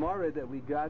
Gemara that we got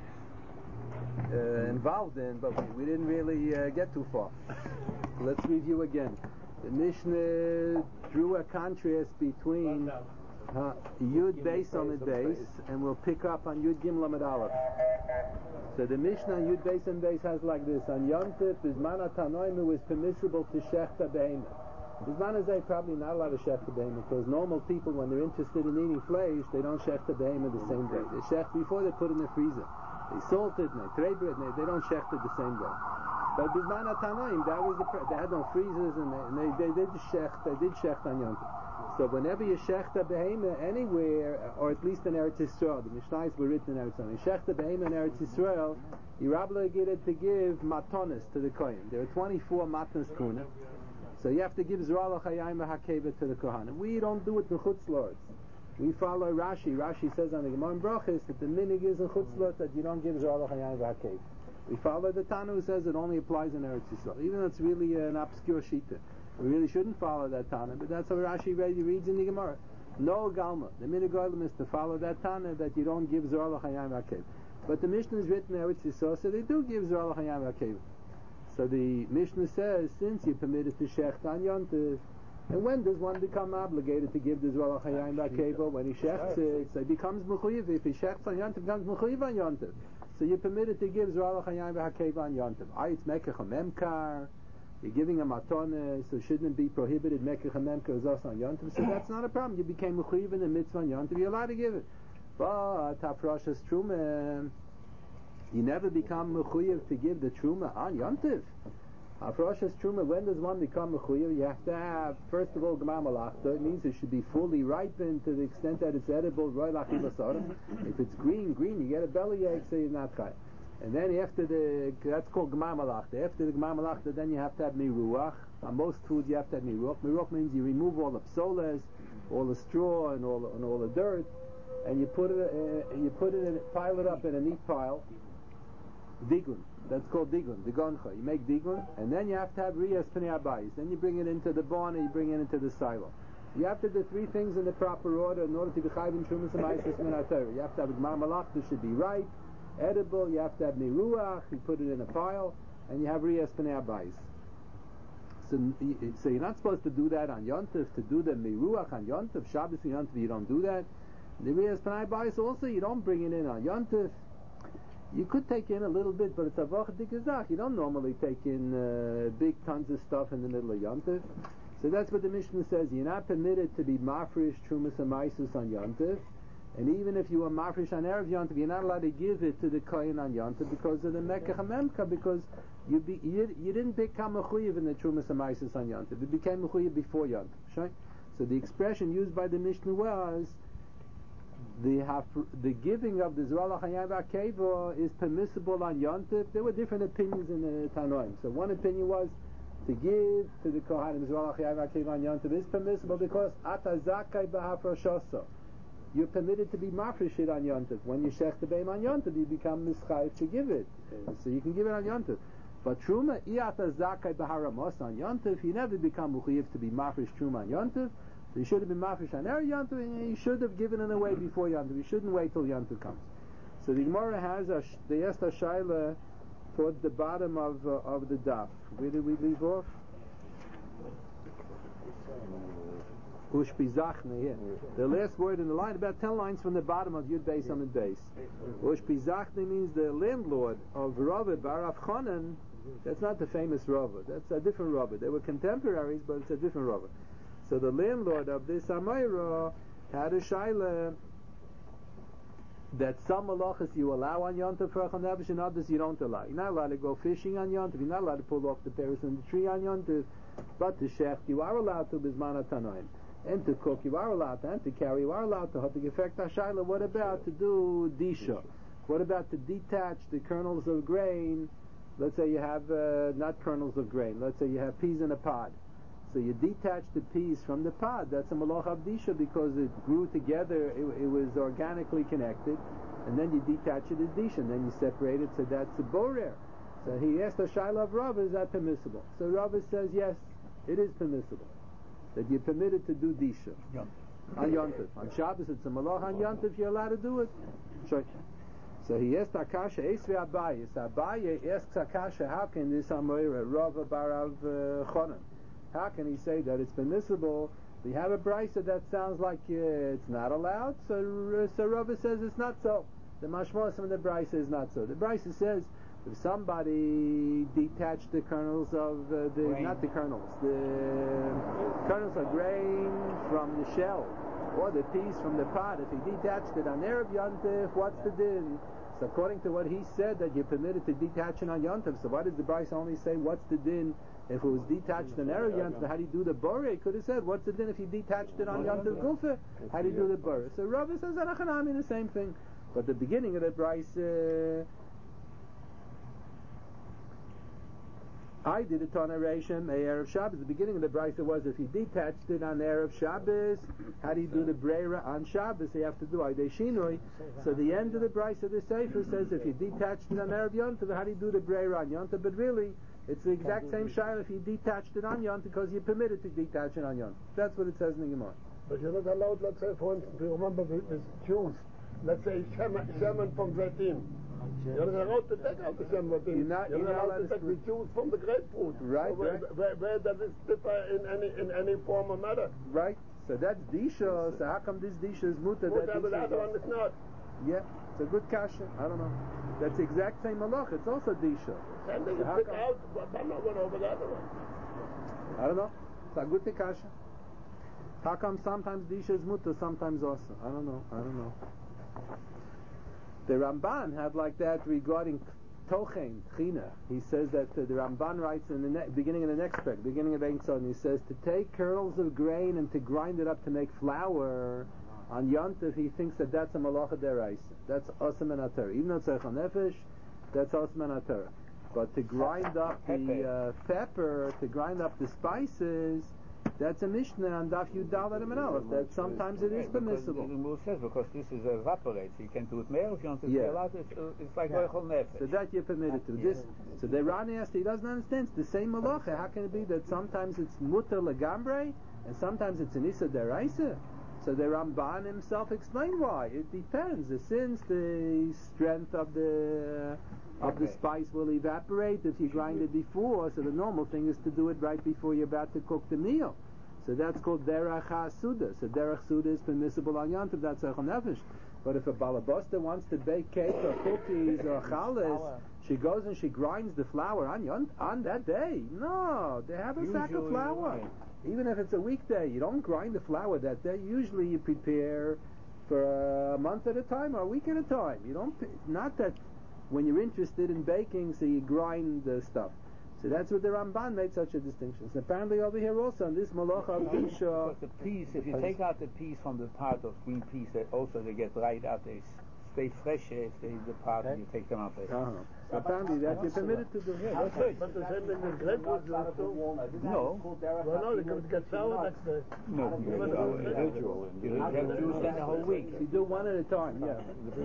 involved in, but we didn't really get too far. Let's review again. The Mishnah drew a contrast between Yud Beis Amid Beis, and we'll pick up on Yud Gimel Amid Aleph. So the Mishnah on Yud Beis and Beis has like this: on Yom Tov, Bizman HaTanoim was permissible to shechta behemoth. Bizman Hazeh probably not allowed to shechta behemoth, because normal people, when they're interested in eating flesh, they don't shechta behemoth the same day. They shech before they put it in the freezer. They salt it and they treber it, and they don't shechta the same day. But Bizman HaTanoim, that was they had no freezers, and they did shech on Yom Tov. So whenever you shechta behemoth anywhere, or at least in Eretz Yisrael, the Mishnayos were written in Eretz Yisrael. You shechta behemoth in Eretz Yisrael, you're obligated to give matonis to the kohen. There are 24 matnas kuna, so you have to give zrah l'chayim v'hakeva to the kohanim. We don't do it in Chutz La'aretz. We follow Rashi. Rashi says on the Gemara in Brachos that the minig is in Chutz La'aretz that you don't give zrah l'chayim v'hakeva. We follow the Tana who says it only applies in Eretz Yisrael, even though it's really an obscure shita. We really shouldn't follow that Tana, but that's how Rashi reads in the Gemara. No Galma. The minig oilam is to follow that Tana that you don't give zrah l'chayim v'hakeva. But the Mishnah is written in Eretz Yisrael, so they do give zrah l'chayim v'hakeva. So the Mishnah says, since you're permitted to shecht on Yom Tov, and when does one become obligated to give the zrah l'chayim v'hakeva? When he shechts it, so he becomes mechuyev. If he shechts on Yom Tov, he becomes mechuyev on Yom Tov. So you're permitted to give zrah l'chayim v'hakeva on Yom Tov. It's mekach memkar. You're giving a matone, so shouldn't it be prohibited? Mekach memkar is also on Yom Tov. So that's not a problem. You became mechuyev in the mitzvah on Yom Tov. You're allowed to give it. But hafrashas truma, you never become mechuyev to give the truma on Yom Tov. Hafrashas truma, when does one become mechuyev? You have to have, first of all, gemar malachta. It means it should be fully ripened to the extent that it's edible. If it's green, you get a bellyache, so you're not chai. And then after that's called gemar malachta. After the gemar malachta, then you have to have miruach. On most foods, you have to have miruach. Miruach means you remove all the psolas, all the straw, and all the dirt, and you put it pile it up in a neat pile. Digun. That's called digun. Digoncha. You make digun, and then you have to have riyas pnei abayis. Then you bring it into the barn and you bring it into the silo. You have to do three things in the proper order in order to be chayv in trumas and ma'asos min haTorah. You have to have gemar malachta, should be ripe, edible. You have to have miruach. You put it in a pile, and you have riyas pnei abayis. So you're not supposed to do that on Yom Tov. To do the miruach on Yom Tov, Shabbos and Yom Tov, you don't do that. The riyas pnei abayis also, you don't bring it in on Yom Tov. You could take in a little bit, but it's a vach dikazach. You don't normally take in big tons of stuff in the middle of Yom Tov. So that's what the Mishnah says. You're not permitted to be mafresh trumas and ma'asos on Yom Tov. And even if you were mafresh on Erev Yom Tov, you're not allowed to give it to the kohen on Yom Tov because of the mekach hamemka, because you didn't become mechuyev in the trumas and ma'asos on Yom Tov. You became mechuyev before Yom Tov. So the expression used by the Mishnah was, the giving of the zrah l'chayim v'hakeva is permissible on Yom Tov. There were different opinions in the Tanoim. So one opinion was to give to the kohanim zrah l'chayim v'hakeva on Yom Tov is permissible because ata zakai b'hafrashoso. You're permitted to be mafresh it on Yom Tov. When you shech the beim on Yom Tov, you become mischayiv to give it. So you can give it on Yom Tov. But truma ata zakai b'haramos on Yom Tov, you never become mechuyev to be mafresh truma on Yom Tov. So you should have been mafresh on Erev Yom Tov, and you should have given it away before Yom Tov. You shouldn't wait till Yom Tov comes. So the Gemara has the Esther Shaila towards the bottom of the daf. Where did we leave off? Ushpizachne here. The last word in the line, about 10 lines from the bottom of Yud Beis Amid Beis. Ushpizachne means the landlord of Rava Bar Avchanan. That's not the famous Rava. That's a different Rava. They were contemporaries, but it's a different Rava. So the landlord of this Amayra had a shaila that some malachas you allow on Yom Tov for Achon Nevish and others you don't allow. You're not allowed to go fishing on Yom Tov. You're not allowed to pull off the pears in the tree on Yom Tov. But to shecht you are allowed to Bizman HaTanoim. And to cook you are allowed to. And to carry you are allowed to. Hatik effect HaShaila. What about to do disha? What about to detach the kernels of grain? Let's say you have not kernels of grain. Let's say you have peas in a pod. So you detach the peas from the pod. That's a malach avdisha because it grew together. It was organically connected, and then you detach it as disha, and then you separate it. So that's a borer. So he asked a shaila of Rav, is that permissible? So Rav says yes, it is permissible that you're permitted to do disha on Yom Tov. On Shabbos it's a malach. On Yom Tov you're allowed to do it. Sure. So he asked Akasha, Esvi Abaye. So Abaye asks Akasha, how can this Amoira, Rava Barav Chonan, how can he say that it's permissible? We have a brisa that sounds like it's not allowed, so Rava says it's not so. The mashmos from the brisa is not so. The brisa says if somebody detached the kernels of not the kernels of grain from the shell, or the piece from the pot, if he detached it on Erev Yontif, what's the din? So according to what he said, that you're permitted to detach it on Yontif, so why does the brisa only say what's the din if it was detached on Erev Yontif? How do you do the bore? He could have said what's the din if you detached it on Yontif Gufa? How do you do the bore? So Rava says Anachanami the same thing. But the beginning of the brisa, I did it on Erev Erev Shabbos. The beginning of the brisa was if you detached it on Erev Shabbos, how do you do the breira on Shabbos? You have to do Aydei Shinoi. So the end of the brisa, the Sefer says if you detached it on Erev Yontif, how do you do the breira on Yontif? But really, it's the exact same shayla if you detached it on Yontif because you're permitted to detach it on Yontif. That's what it says in the Gemara. But you're not allowed, let's say, for instance, you remember with Jews, let's say Shemen from Zaytin. You're not allowed to take out the Shemen. You're not allowed to take the juice from the grapefruit. Right, so where does it differ in any form or matter? Right. So that's Disha. So how come this Disha is muta? But the other one is not. Yeah, it's a good kasha. I don't know. That's the exact same malach. It's also Disha. And then you pick out, but I'm not going over the other one. I don't know. It's a good kasha. How come sometimes Disha is muta, sometimes also? I don't know. The Ramban had like that regarding Tochen, China. He says that the Ramban writes in the beginning of the next book, beginning of Ein Sod, he says to take kernels of grain and to grind it up to make flour on Yontif, he thinks that that's a malacha deraisa. That's osam and atar. Even though it's a nefesh, that's osam and atar. But to grind up the pepper, to grind up the spices, that's a Mishnah on Daf Yud Daled and Aleph. That sometimes it is permissible. The rule says because this is evaporates, you can do it more if you want to stay allowed. It's like Rochel Nefesh. So that you're permitted to. So the Rani asked, he doesn't understand. It's the same malacha. How can it be that sometimes it's mutter legambre and sometimes it's an issa deraisa? So the Ramban himself explained why. It depends. Since the strength of the spice will evaporate if you grind it before, so the normal thing is to do it right before you're about to cook the meal. So that's called derech ha'asuda. So derech suda is permissible on Yontif. That's a nefesh. But if a balabosta wants to bake cake or cookies or challahs, she goes and she grinds the flour on that day. No, they have a sack of flour. Right. Even if it's a weekday, you don't grind the flour that day. Usually you prepare for a month at a time or a week at a time. You don't, not that when you're interested in baking, so you grind the stuff. So that's what the Ramban made such a distinction. So apparently over here also, in this malacha of Disha, the piece, if you take out the piece from the part of green peas, also they get dried out, they stay fresh if the part and you take them out. So apparently that you're permitted to do. Yeah, that's right. But the same thing with grapefruit. No. Well, no, you can get sour next day. No, individual. You have juice then the whole week. If you do one at a time, yeah.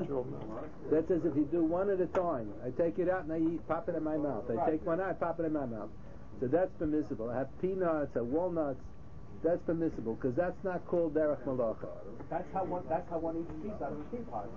That says if you do one at a time, I take it out and I pop it in my mouth. I take one out, I pop it in my mouth. So that's permissible. I have peanuts or walnuts. That's permissible because that's not called derech malacha. That's how one eats piece out of a teapot.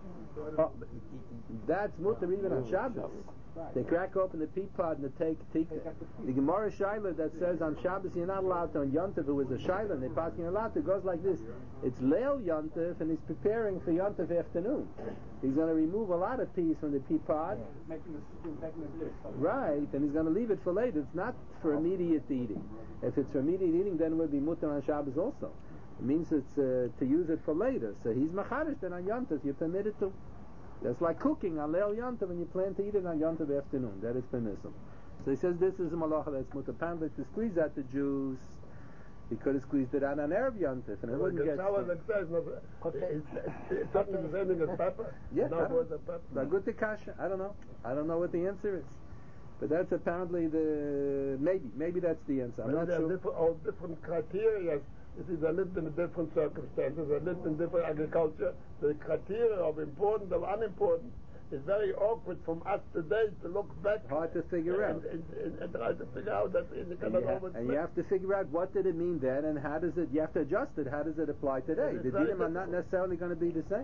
That's mutter even on Shabbos. Right. They crack open the pea pod and they take the Gemara Shaila that says on Shabbos you're not allowed to. On Yontif it was a Shaila and they pass you're allowed to. It goes like this. It's Leil Yontif and he's preparing for Yontif afternoon. He's going to remove a lot of peas from the pea pod. Yeah. Making a dish. Right, and he's going to leave it for later. It's not for immediate eating. If it's for immediate eating, then it would be mutter on Shabbos also. It means it's to use it for later. So he's macharish, then on Yontif you're permitted to. That's like cooking on Leil Yontif when you plan to eat it on Yontif afternoon. That is permissible. So he says this is a malacha that's mutter. Apparently to squeeze out the juice, he could have squeezed it out on Erev Yontif and it wouldn't get sour. It's not the same thing as pepper. Yeah, not more than pepper. Good kasha. I don't know what the answer is. But that's apparently maybe that's the answer. I'm not sure. All different criteria. You see, they lived in different circumstances, they lived in different agriculture. The criteria of important or unimportant is very awkward from us today to look back. Hard to figure out. And try to figure out that you cannot always. And you have to figure out what did it mean then, and how does it. You have to adjust it. How does it apply today? The dinim are not necessarily going to be the same.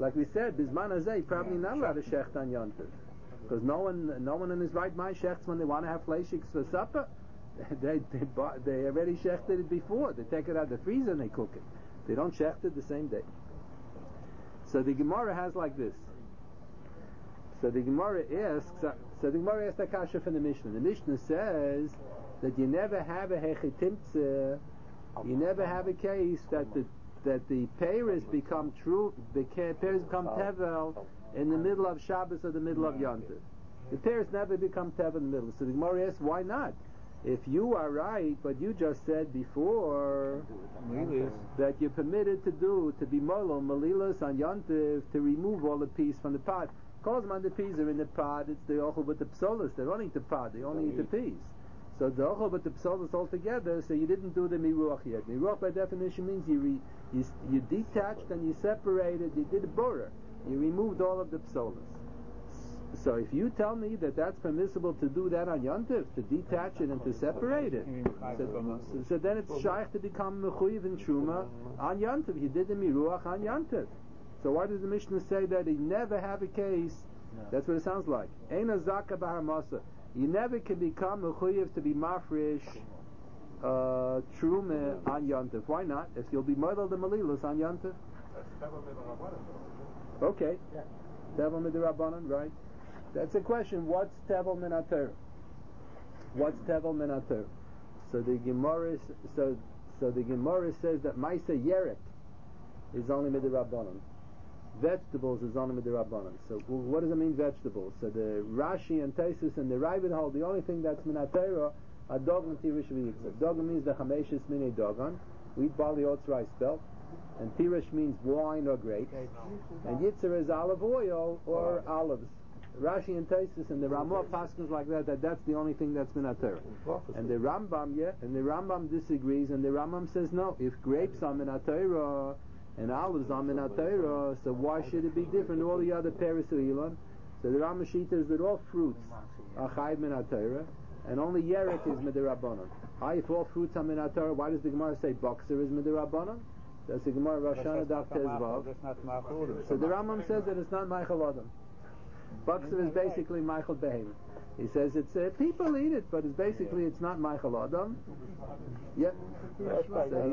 Like we said, Bisman Hazeh, probably not allowed to shecht on Yontif. Because no one in his right mind shechts when they want to have fleishiks for supper. They already shechted it before. They take it out of the freezer and they cook it. They don't shecht it the same day. So the Gemara has like this. So the Gemara asks the kasha from the Mishnah. The Mishnah says that you never have a hechitimtze, you never have a case that the peiros become true, the peiros become tevel in the middle of Shabbos or the middle of Yontif. The peiros never become tevel in the middle. So the Gemara asks, why not? If you are right, but you just said before that you're permitted to be molol malilas on Yontif, to remove all the peas from the pot. Because man, the peas are in the pot, it's the ochel with the psolas. They don't eat the pot, they only eat the peas. So the ochel with the psolas all together, so you didn't do the miruach yet. Miruach by definition means you detached and you separated, you did a borer. You removed all of the psolas. So if you tell me that that's permissible to do that on Yontif, to detach it and to separate it, so then it's shaykh to become mechuyev in truma on Yontif. You did the miruach on Yontif. So why does the Mishnah say that you never have a case? No. That's what it sounds like. Eina zaka b'harmasa. You never can become mechuyev to be mafresh truma on Yontif. Why not? If you'll be model the malilus on Yontif. Okay. Tevel midrabanan, right? That's a question. What's tevel minater? What's tevel minater? So the Gemara says that Maisa Yerek is only midrabanan. Vegetables is only midrabanan. So what does it mean vegetables? So the Rashi and Taisus and the Ravid hold the only thing that's minater are dogan tirish v'yitzah. Dogan means the chameshes mini dogan. We eat barley, oats, rice, spelt. And tirish means wine or grapes. And yitzah is olive oil or olives. Rashi and Taisus and the Ramah paskins like that's the only thing that's minater. And the Rambam disagrees, and the Rambam says no. If grapes are minater and olives are minater, so why should it be different to all the other peris of Elon? So the Rambam shita is that all fruits are chayv minater, and only yerek is midrabanan. If all fruits are minater, why does the Gemara say boxer is midrabanan? That's the Gemara Roshana Daf Tezvav. So the Rambam says that it's not Michael Adam. Boxer is basically Michael Behem. He says it's people eat it, but it's not Michael Adam. Yep. So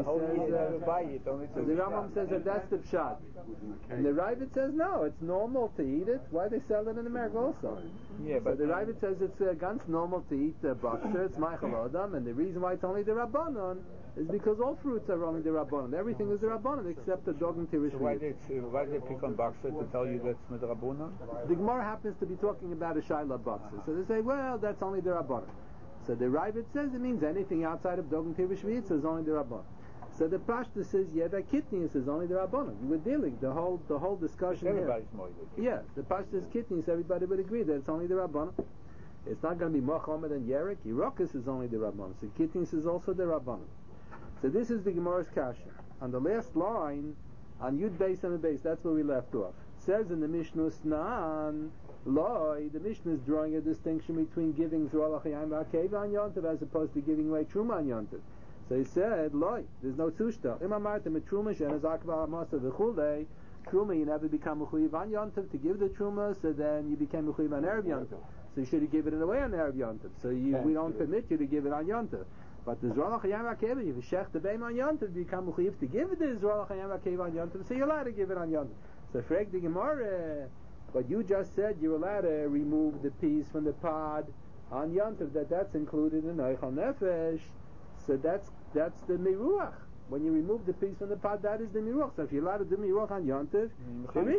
the Rambam says that that's the pshat, and the Ravid says no, it's normal to eat it. Why they sell it in America also? Yeah, but the Ravid says it's ganz normal to eat boxer. It's Michael Adam, and the reason why it's only the Rabbanon is because all fruits are only the Rabbanon. Everything is the Rabbanon except the dog and tirish. So why they pick on boxer to tell you that's with Rabbanon? The Gemara happens to be talking about a Shaila boxer, so they say, well, that's only the Rabbanon. So the Ravid says it means anything outside of dog and tirish v'yitzah is only the Rabbanon. So the Pashta says, yeah, that kidneys is only the Rabbanon. You were dealing the whole discussion everybody's here. Yeah, the Pashta is kidneys. Everybody would agree that it's only the Rabbanon. It's not going to be Mochamed and Yerek. Yerokus is only the Rabbanon. So kidneys is also the Rabbanon. So this is the Gemara's kasha. On the last line, on Yud Beis and Beis, that's where we left off. It says in the Mishnah Snan, Loi, the Mishnah is drawing a distinction between giving Zrolach Yayim V'Akeva on Yontiv as opposed to giving away Truma on Yontiv. So he said, Loi, there's no Tushta. Imamartim et Truma Shen Azakva Amasa V'Chulei. Truma, you never become Mechuyev on Yontiv to give the Truma, so then you became Mechuyev on Erev Yontiv. So you should have given it away on Erev Yontiv. So we don't permit you to give it on Yontiv. But the Zrolach Hayam HaKeva, if you shech the Beim on Yontiv, you become Mechuyev to give it the Zrolach Hayam HaKeva on Yontiv, so you're allowed to give it on Yontiv. So Freg the Gemara, but you just said you're allowed to remove the peas from the pod on Yontiv, that's included in Eichel Nefesh, so that's the Miruach. When you remove the peas from the pod, that is the Miruach. So if you're allowed to do Miruach on Yontiv, there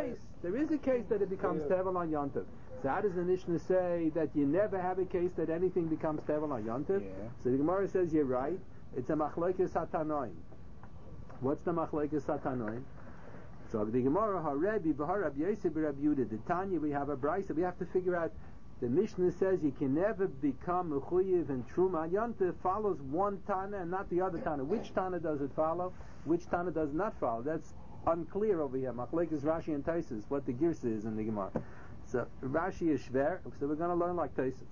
is a case that it becomes Tevel on Yontiv. So how does the Mishnah say that you never have a case that anything becomes Tevel on Yontiv? Yeah. So the Gemara says you're right. It's a Machlokes HaTanoim. What's the Machlokes HaTanoim? So the Gemara, HaRebi, B'Harab Yosef, B'Rab Yudah, the Tanya, we have a brisa. We have to figure out, the Mishnah says you can never become Mechuyev and Truma on Yontiv follows one Tana and not the other Tana. Which Tana does it follow? Which Tana does not follow? That's unclear over here. Machlokes Rashi and Taisus, what the Girsa is in the Gemara. So Rashi is shver, so we're going to learn like Taisus.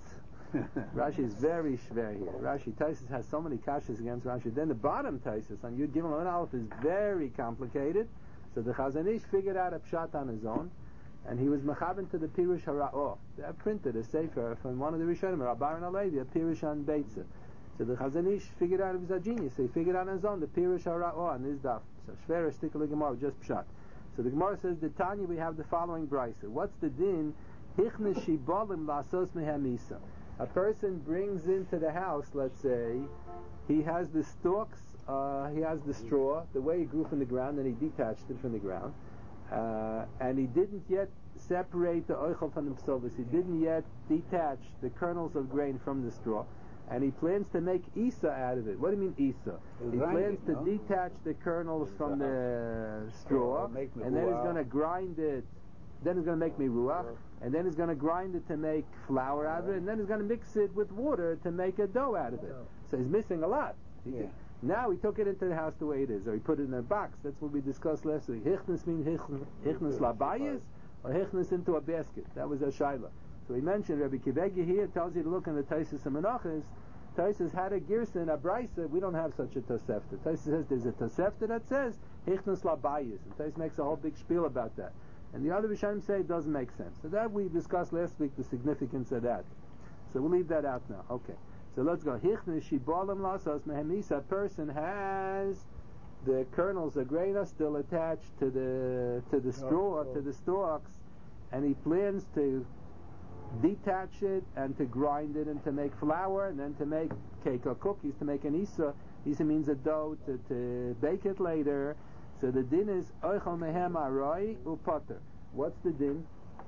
Rashi is very shver here. Taisus has so many kashas against Rashi. Then the bottom Taisus on Yud Gimel and Aleph is very complicated. So the Chazon Ish figured out a pshat on his own, and he was mechaben to the Pirush HaRa'ah. They have printed a sefer from one of the Rishonim, Rabbi and Alevi, a Pirush on Beitza. So the Chazon Ish figured out, he was a genius, so he figured out on his own the Pirush HaRa'ah on his daf. So Shvera Shtikal Gemara, just pshat. So the Gemara says, the Tanya, we have the following brisa. What's the din? Hichne shibolim lasos mehamisa. A person brings into the house, let's say, he has the stalks, he has the straw, the way he grew from the ground, and he detached it from the ground, and he didn't yet separate the oichel from the psovis. He didn't yet detach the kernels of grain from the straw, and he plans to make isa out of it. What do you mean isa? He plans to detach the kernels from the straw, and then he's going to grind it. Then he's going to make miruach, and then he's going to grind it to make flour out of it, and then he's going to mix it with water to make a dough out of it. So he's missing a lot. Now he took it into the house the way it is, or he put it in a box. That's what we discussed last week. Hichnas means hichnas labayis, or hichnas into a basket. That was a shaila. So he mentioned Rabbi Kivegi here tells you to look in the Taisus and Menachos. Taisus had a girsa, a brisa. We don't have such a tosefta. Taisus says there's a tosefta that says hichnas labayis, and Taisus makes a whole big spiel about that. And the other Rishonim say it doesn't make sense. So that we discussed last week, the significance of that. So we'll leave that out now. Okay. So let's go. Hichne shibolim lasos mehemisa. A person has the kernels of grain are still attached to the straw, to the stalks, and he plans to detach it and to grind it and to make flour and then to make cake or cookies, to make an isa. Isa means a dough to bake it later. So the din is oichel mehem aroi upater. What's the din?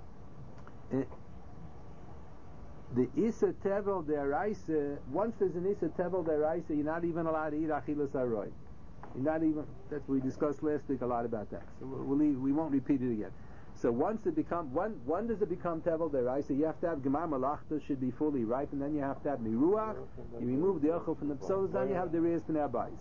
The isa tevel deraisa. Once there's an isa tevel deraisa, you're not even allowed to eat achilas aroi. You're not even. That's what we discussed last week a lot about that. So we won't repeat it again. So once it becomes when does it become tevel deraisa? You have to have gemar malachta should be fully ripe, and then you have to have miruach. You remove the ochel from the psolos, then you have the reis b'nei abayis.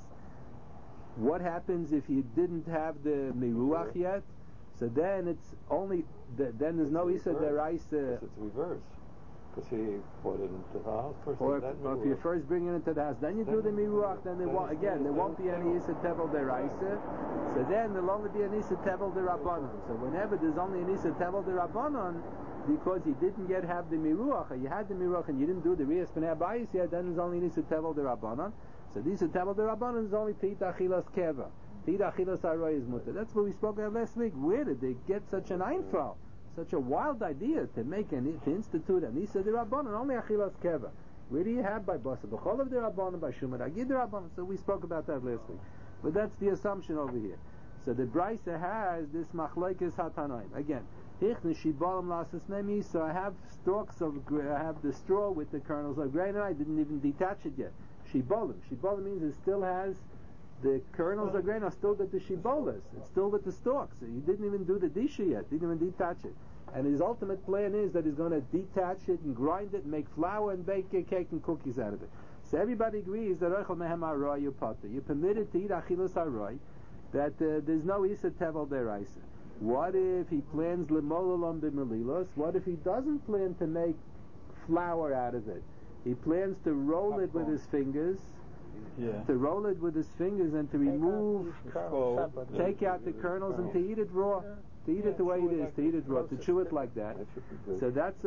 What happens if you didn't have the miruach yet? So then it's only then there's no isa deraisa. It's reverse, because he brought it into the house first. Or if you first bring it into the house, then you do the miruach. Then there won't be any isa tevel deraisa. So then there'll only be an isa tevel derabanan. So whenever there's only an isa tevel derabanan, because you didn't yet have the miruach, or you had the miruach and you didn't do the reis b'nei abayis yet, then there's only an isa tevel derabanan. So these are tevel derabanan is only to eat achilas keva. To eat achilas aroi is mutter. That's what we spoke about last week. Where did they get such an einfall? Such a wild idea to institute an isa derabanan, only achilas keva. Where do you have by basa b'cholav derabanan, by shumat agid derabanan? So we spoke about that last week. But that's the assumption over here. So the brisa has this machlokes hatanoim again. Hichne shibalim lasas nemi. So I have I have the straw with the kernels of grain, and I didn't even detach it yet. Shibalim. Shibalim means it still has the kernels of grain are still with the shibolas. It's still with the stalks. So he didn't even do the disha yet. Didn't even detach it. And his ultimate plan is that he's going to detach it and grind it and make flour and bake a cake and cookies out of it. So everybody agrees that oichel mehem aroi you potter. You're permitted to eat achilas aroi. That there's no isa tevel deraisa. What if he plans lemololom b'melilos? What if he doesn't plan to make flour out of it? He plans to roll it with his fingers. To roll it with his fingers and to remove, take out the kernels and to eat it raw. To eat it the way it is. To eat it raw. To chew it like that. So that's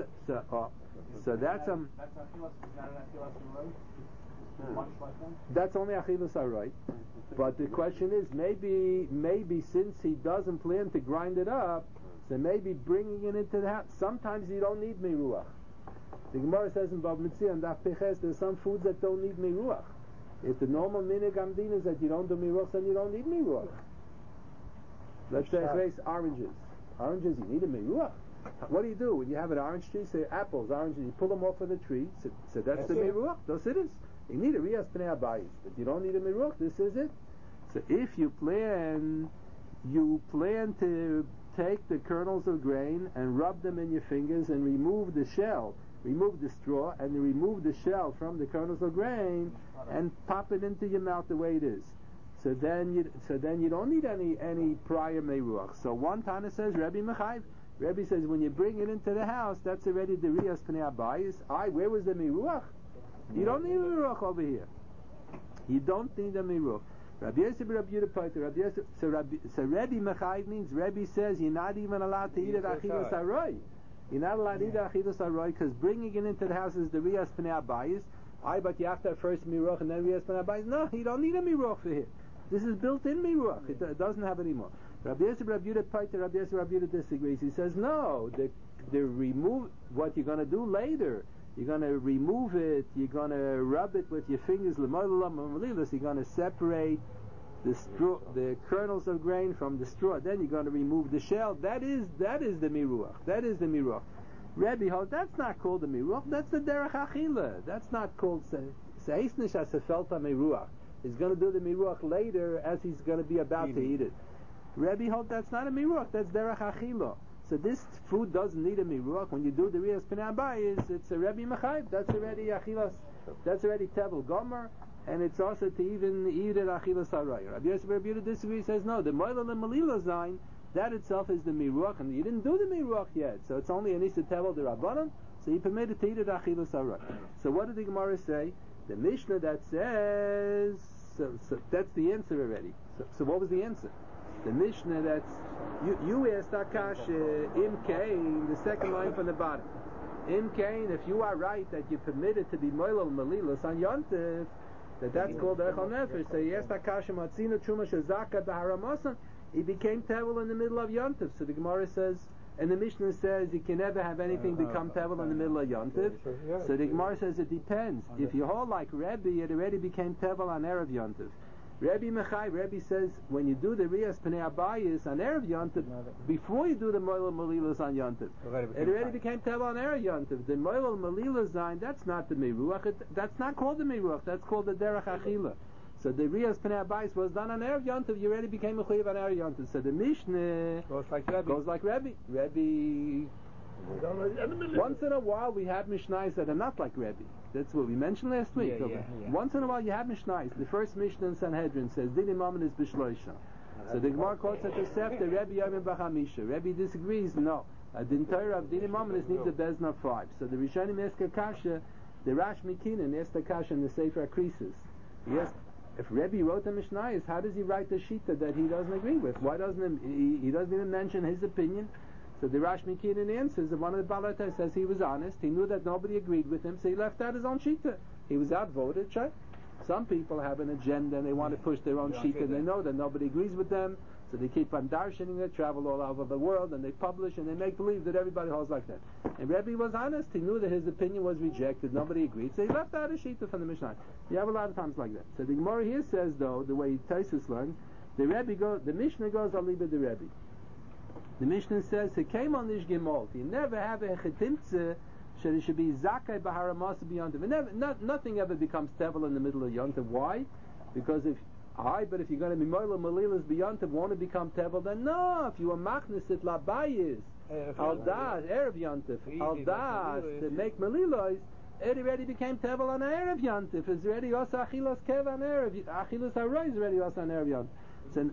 that's only achilas aroi. But the question is, maybe since he doesn't plan to grind it up, so maybe bringing it into the house. Sometimes you don't need miruach. The Gemara says in Bava Metzia and Daf Peches, there's some foods that don't need miruach. If the normal minig amdin is that you don't do miruach, then you don't need miruach. Let's say oranges. Oranges, you need a miruach. What do? When you have an orange tree, say apples, oranges, you pull them off of the tree, so that's the miruach. Those it is. You need a riyas b'nei abayis, but you don't need a miruach. This is it. So if you plan to take the kernels of grain and rub them in your fingers and remove the shell, remove the straw, and remove the shell from the kernels of grain and pop it into your mouth the way it is. So then you don't need any prior miruach. So one Tana says Rebbe Mechayv. Rebbe says when you bring it into the house, that's already the riyas pnei abayis. Where was the miruach? You don't need a miruach over here. You don't need a miruach. Rabbi Yosef Rabbi Yehuda Pater. Rabbi Yosef. So Rebbe Mechayiv means Rebbe says you're not even allowed to eat at Achilas Aroi. You're not allowed to eat at Achilas Aroi because bringing it into the house is the Riyas Pnei Abayis. But you have to have first Miruach and then Riyas Pnei Abayis. No, you don't need a Miruach for here. This is built-in Miruach. It doesn't have any more. Rabbi Yosef Rabbi Yehuda Pater. Rabbi Yosef Rabbi Yehuda disagrees. He says no. The remove what you're going to do later. You're going to remove it. You're going to rub it with your fingers. You're going to separate the straw, the kernels of grain from the straw. Then you're going to remove the shell. That is the miruach. That is the miruach. Rebbe holds that's not called the miruach. That's the derech achila. That's not called seisnish asefelta miruach. He's going to do the miruach later as he's going to be about to eat it. Rebbe holds that's not a miruach. That's derech achila. So this food doesn't need a miruach. When you do the riyas pnei abayis, it's a Rebbe Mechayiv. That's already achilas. That's already tevel gomer, and it's also to even eat it achilas harayah. Rabbi Yosef Rabbi Yehuda disagrees. Says no. The moilel and malila zayin, that itself is the miruach, and you didn't do the miruach yet. So it's only an isa tevel derabanan. So you permitted to eat it achilas harayah. So what did the Gemara say? The Mishnah that says so that's the answer already. So what was the answer? The Mishnah that's you asked Akasha Im Kain, the second line from the bottom. Im Kain, if you are right that you're permitted to be moilel malilas on Yontif, that's called Echol Nefesh. So he asked Akasha Matzina Truma Shazaka B'Haramasan, he became tevel in the middle of Yontif. So the Gemara says, and the Mishnah says you can never have anything become tevel in the middle of Yontif. So the Gemara says it depends. If you hold like Rebbe, it already became tevel on Erev Yontif. Rebbe Mechayiv, Rebbe says when you do the Riyas Pnei Abayis on Erev Yontif, before you do the Moilel Malilas on Yontif, it already became Tevel on Erev Yontif. The Moilel Malilas Zayin, that's not the Miruach, that's not called the Miruach, that's called the Derech Achila. So the Riyas Pnei Abayis was done on Erev Yontif, you already became Mechayiv on Erev Yontif. So the Mishnah goes like Rebbe. Rebbe. Once in a while we have Mishnayos that are not like Rebbe. That's what we mentioned last week. Once in a while you have Mishnayos. The first Mishnah in Sanhedrin says Dini Mammon is Bishloisha. So the Gemara quotes at the Sefta Rebbe Yomim B'Chamisha. Rebbe disagrees. No, a din Torah of Dini Mammon needs a bezna of 5. So the Rishonim ask Akasha. The Rash Mikinen asked Akasha in the Sefer Akrisis. Yes, if Rebbe wrote the Mishnayos, how does he write the Shita that he doesn't agree with? Why doesn't he doesn't even mention his opinion? So the Rash Mikinen answers that one of the Balatai says he was honest. He knew that nobody agreed with him, so he left out his own shita. He was outvoted. Right? Some people have an agenda and they want to push their own shita, and they know that nobody agrees with them, so they keep on darshaning it, travel all over the world, and they publish and they make believe that everybody holds like that. And Rebbe was honest. He knew that his opinion was rejected. Nobody agreed, so he left out his shita from the Mishnah. You have a lot of times like that. So the Gemara here says, though, the way Taisus learned, the Mishnah goes aliba the Rebbe. The Mishnah says he came on this gemalt. You never have a chetimtze that it should be zakai b'haramasa beyond him. Nothing ever becomes tevel in the middle of yontiv. Why? Because if you're going to be moila malilas beyond him, won't it become tevel? Then no. If you are machnis it labayis al das erev yontiv al das to make malilos, it already became tevel on erev yontiv. It's already also achilas kev on erev achilas haroy is already also on erev yontiv. So,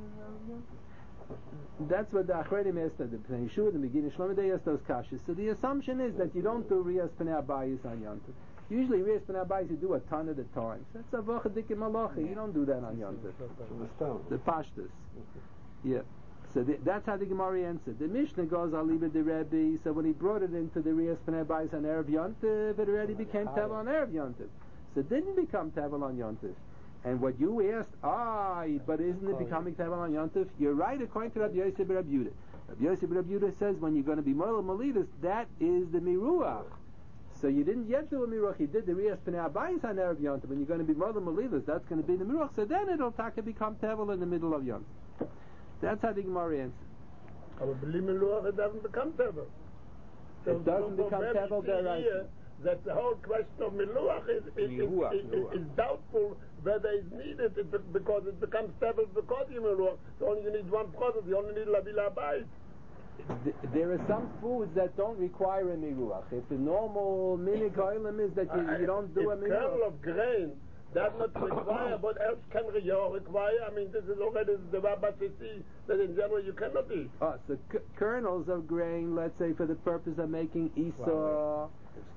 that's what the Achredim asked at the Pnei Yeshua in the beginning. Shlomo they asked those kashas. So the assumption is that you don't do Riyas Pnei Abayis on Yontif. Usually Riyas Pnei Abayis you do a ton at a time. So that's a vachadik malacha. You don't do that on Yontif. The pashtus. Yeah. So that's how the Gemara answered. The Mishnah goes Aliba the Rebbe. So when he brought it into the Riyas Pnei Abayis on Erev Yontif, it already became Tevel on Erev Yontif. So it didn't become Tevel on Yontif. And what you asked, but isn't it becoming Tevel on Yontif? You're right, according to Rabbi Yosef Rabbi Yehuda. Rabbi Yosef Rabbi Yehuda says when you're going to be Moilel Malidas, that is the Miruach. So you didn't yet do a Miruach, you did the Riyas Pnei Abayis on Erev Yontif. When you're going to be Moilel Malidas, that's going to be the Miruach. So then it'll become Tevel in the middle of Yontif. That's how the Gemara answers. But Miruach, it doesn't become Tevel. It doesn't become Tevel there. That the whole question of Miluach is doubtful whether it's needed because it becomes Tevel because you Miluach. So only you need one product, you only need Lavila Bayit. There are some foods that don't require a Miruach. If the normal minig oilam is that you don't do a Miruach. Kernel of grain does not require, but else can you require? I mean, this is already the Rabbi that in general you cannot eat. So kernels of grain, let's say for the purpose of making Esau,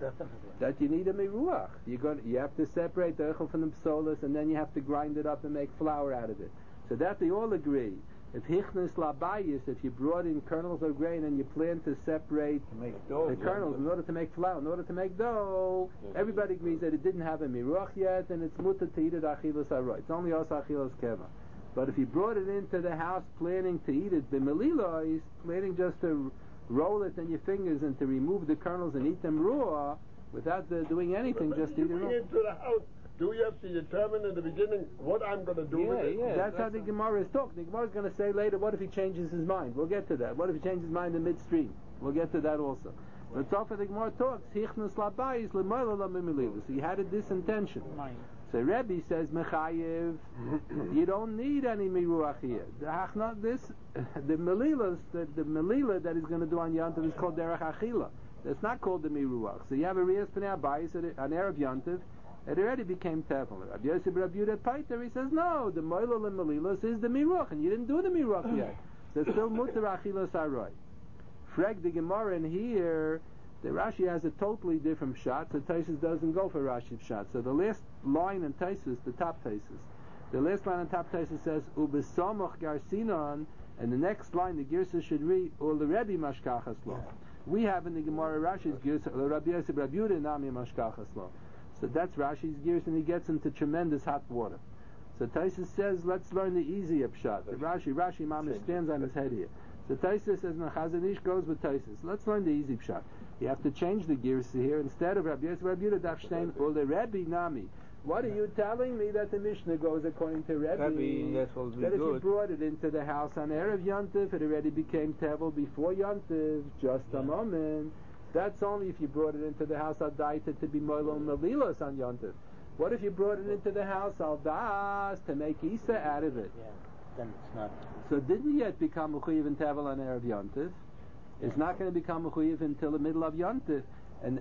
that you need a miruach. You have to separate the echel from the psolas, and then you have to grind it up and make flour out of it. So that they all agree. If hichnas labayis, if you brought in kernels of grain and you plan to separate the kernels in order to make flour, in order to make dough, everybody agrees that it didn't have a miruach yet, and it's mutter to eat it achilas aroy. It's only also achilas keva. But if you brought it into the house planning to eat it, the melilois, planning just to roll it in your fingers and to remove the kernels and eat them raw, without doing anything, just eat it raw. Into the house. Do you have to determine in the beginning what I'm going to do with it? Yeah, that's how the Gemara is talking. The Gemara is going to say later, what if he changes his mind? We'll get to that. What if he changes his mind in midstream? We'll get to that also. But so far the Gemara talks, so he had this intention. So Rebbe says, Mechayev, you don't need any miruach here. The melilas, the melila that he's going to do on Yantiv is called derech achila. That's not called the miruach. So you have a riyas pnei abayis on Erev Yantiv. It already became tevel. Rabbi Yosef Rabbi Yehuda Paiter, he says, no, the moilol and melilos is the miruach, and you didn't do the miruach yet. So it's still mutter achilas aroy. Frag the Gemara in here, the Rashi has a totally different shot, so Taisus doesn't go for Rashi's shot. So the last line in Taisus, the top Taisus, the last line in top Taisus says, Ubesamach garsinon, and the next line, the Girsa should read, Rebbe mashkachas lo. We have in the Gemara Rashi's Girsa, Rabbi Yosef Rabbi Yehuda nami mashkachas lo. So that's Rashi's gears, and he gets into tremendous hot water. So Taisus says, let's learn the easy pshat. Rashi Mama stands on his head here. So Taisus says, no, Chazon Ish goes with Taisus. Let's learn the easy pshat. You have to change the gears here. Instead of Rabbi Yosef Rabbi Yehuda Daf Shtein, or the Rebbe Nami. What are you telling me that the Mishnah goes according to Rebbe? That if you brought it into the house on Erev Yontif, it already became Tevel before Yontif. Just a moment. That's only if you brought it into the house al daita to be moilo melilos on Yontif. What if you brought it into the house al das to make Isa out of it? Yeah, then it's not. So didn't yet become mechuyev in Tevel on Erev Yontif. It's not going to become mechuyev until the middle of Yontif, and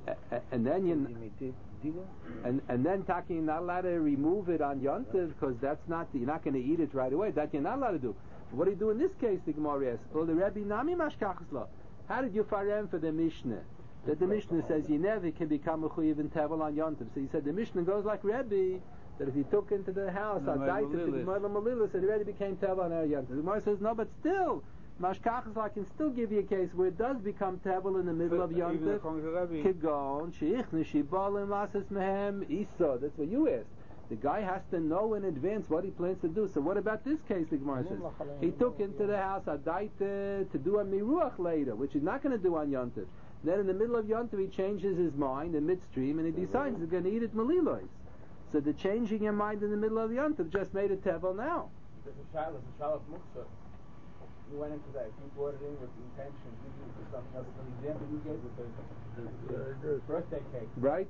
then Taki, you're not allowed to remove it on Yontif because that's not, you're not going to eat it right away. That you're not allowed to do. What do you do in this case? The Gemara asks, the Rebbe Nami mashkachas lo. How did you farem for the Mishnah? That the Mishnah says you never can become a chuyiv in Tevel on Yontif. So he said the Mishnah goes like Rebbe, that if he took into the house, I died to the Moila Malilus, it already became Tevel on Yontif. The Gemara says, no, but still, Mashkachas, I can still give you a case where it does become Tevel in the middle of Yontif. Kigon, Sheich, Nishibalim, Lasas Mehem, Isa. That's what you asked. The guy has to know in advance what he plans to do. So what about this case, the Gemara says? He took into the house, I died to do a Miruach later, which he's not going to do on Yontif. Then in the middle of Yontif he changes his mind in midstream and he decides he's going to eat it melilois. So the changing your mind in the middle of Yontif just made it tevel now. There's a shalat muksa. You went into that. You brought it in with the intention of using it for something else. For the example you gave with the birthday cake. Right?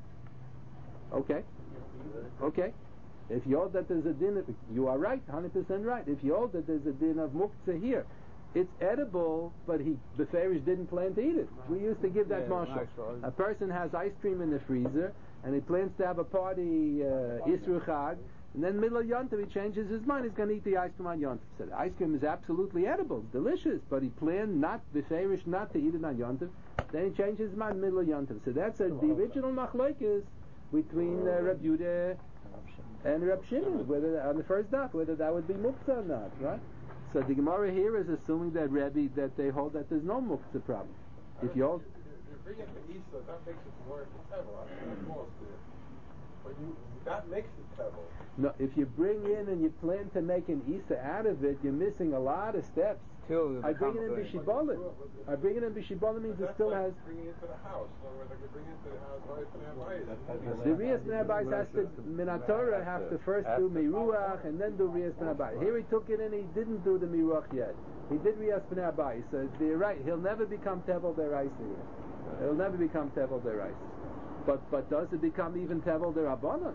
Okay. Okay. If you hold that there's a din, you are right, 100% right. If you hold that there's a din of muktzah here, it's edible, but the Beferish didn't plan to eat it. We used to give that marshal. A person has ice cream in the freezer, and he plans to have a party, Yisru Chag, and then middle of Yontif he changes his mind, he's going to eat the ice cream on Yontif. So the ice cream is absolutely edible, it's delicious, but he planned Beferish not to eat it on Yontif, then he changes his mind middle of Yontif. So that's the original machlokes between Reb Yehuda and Reb Shimon, whether on the first daf, whether that would be muktzah or not, right? So the Gemara here is assuming that Rebbe, that they hold that there's no muktzah problem. If you hold, if you bring it to Isa, that makes it more tevel. But that makes it tevel. No, if you bring in and you plan to make an Isa out of it, you're missing a lot of steps. I bring it in Bishibolim. I bring it in Bishibolim means it still has. Bringing it to the house. Or they could bring it to the house. The Riyas Ben Abayis has to Minatorah have to first do Miruach and then do Riyas Ben Abayis. Here he took it and he didn't do the Miruach yet. He did Riyas Ben Abayis. So you're right. He'll never become Tevel Deraisa here. He'll never become Tevel Deraisa. But does it become even Tevel Derabanan?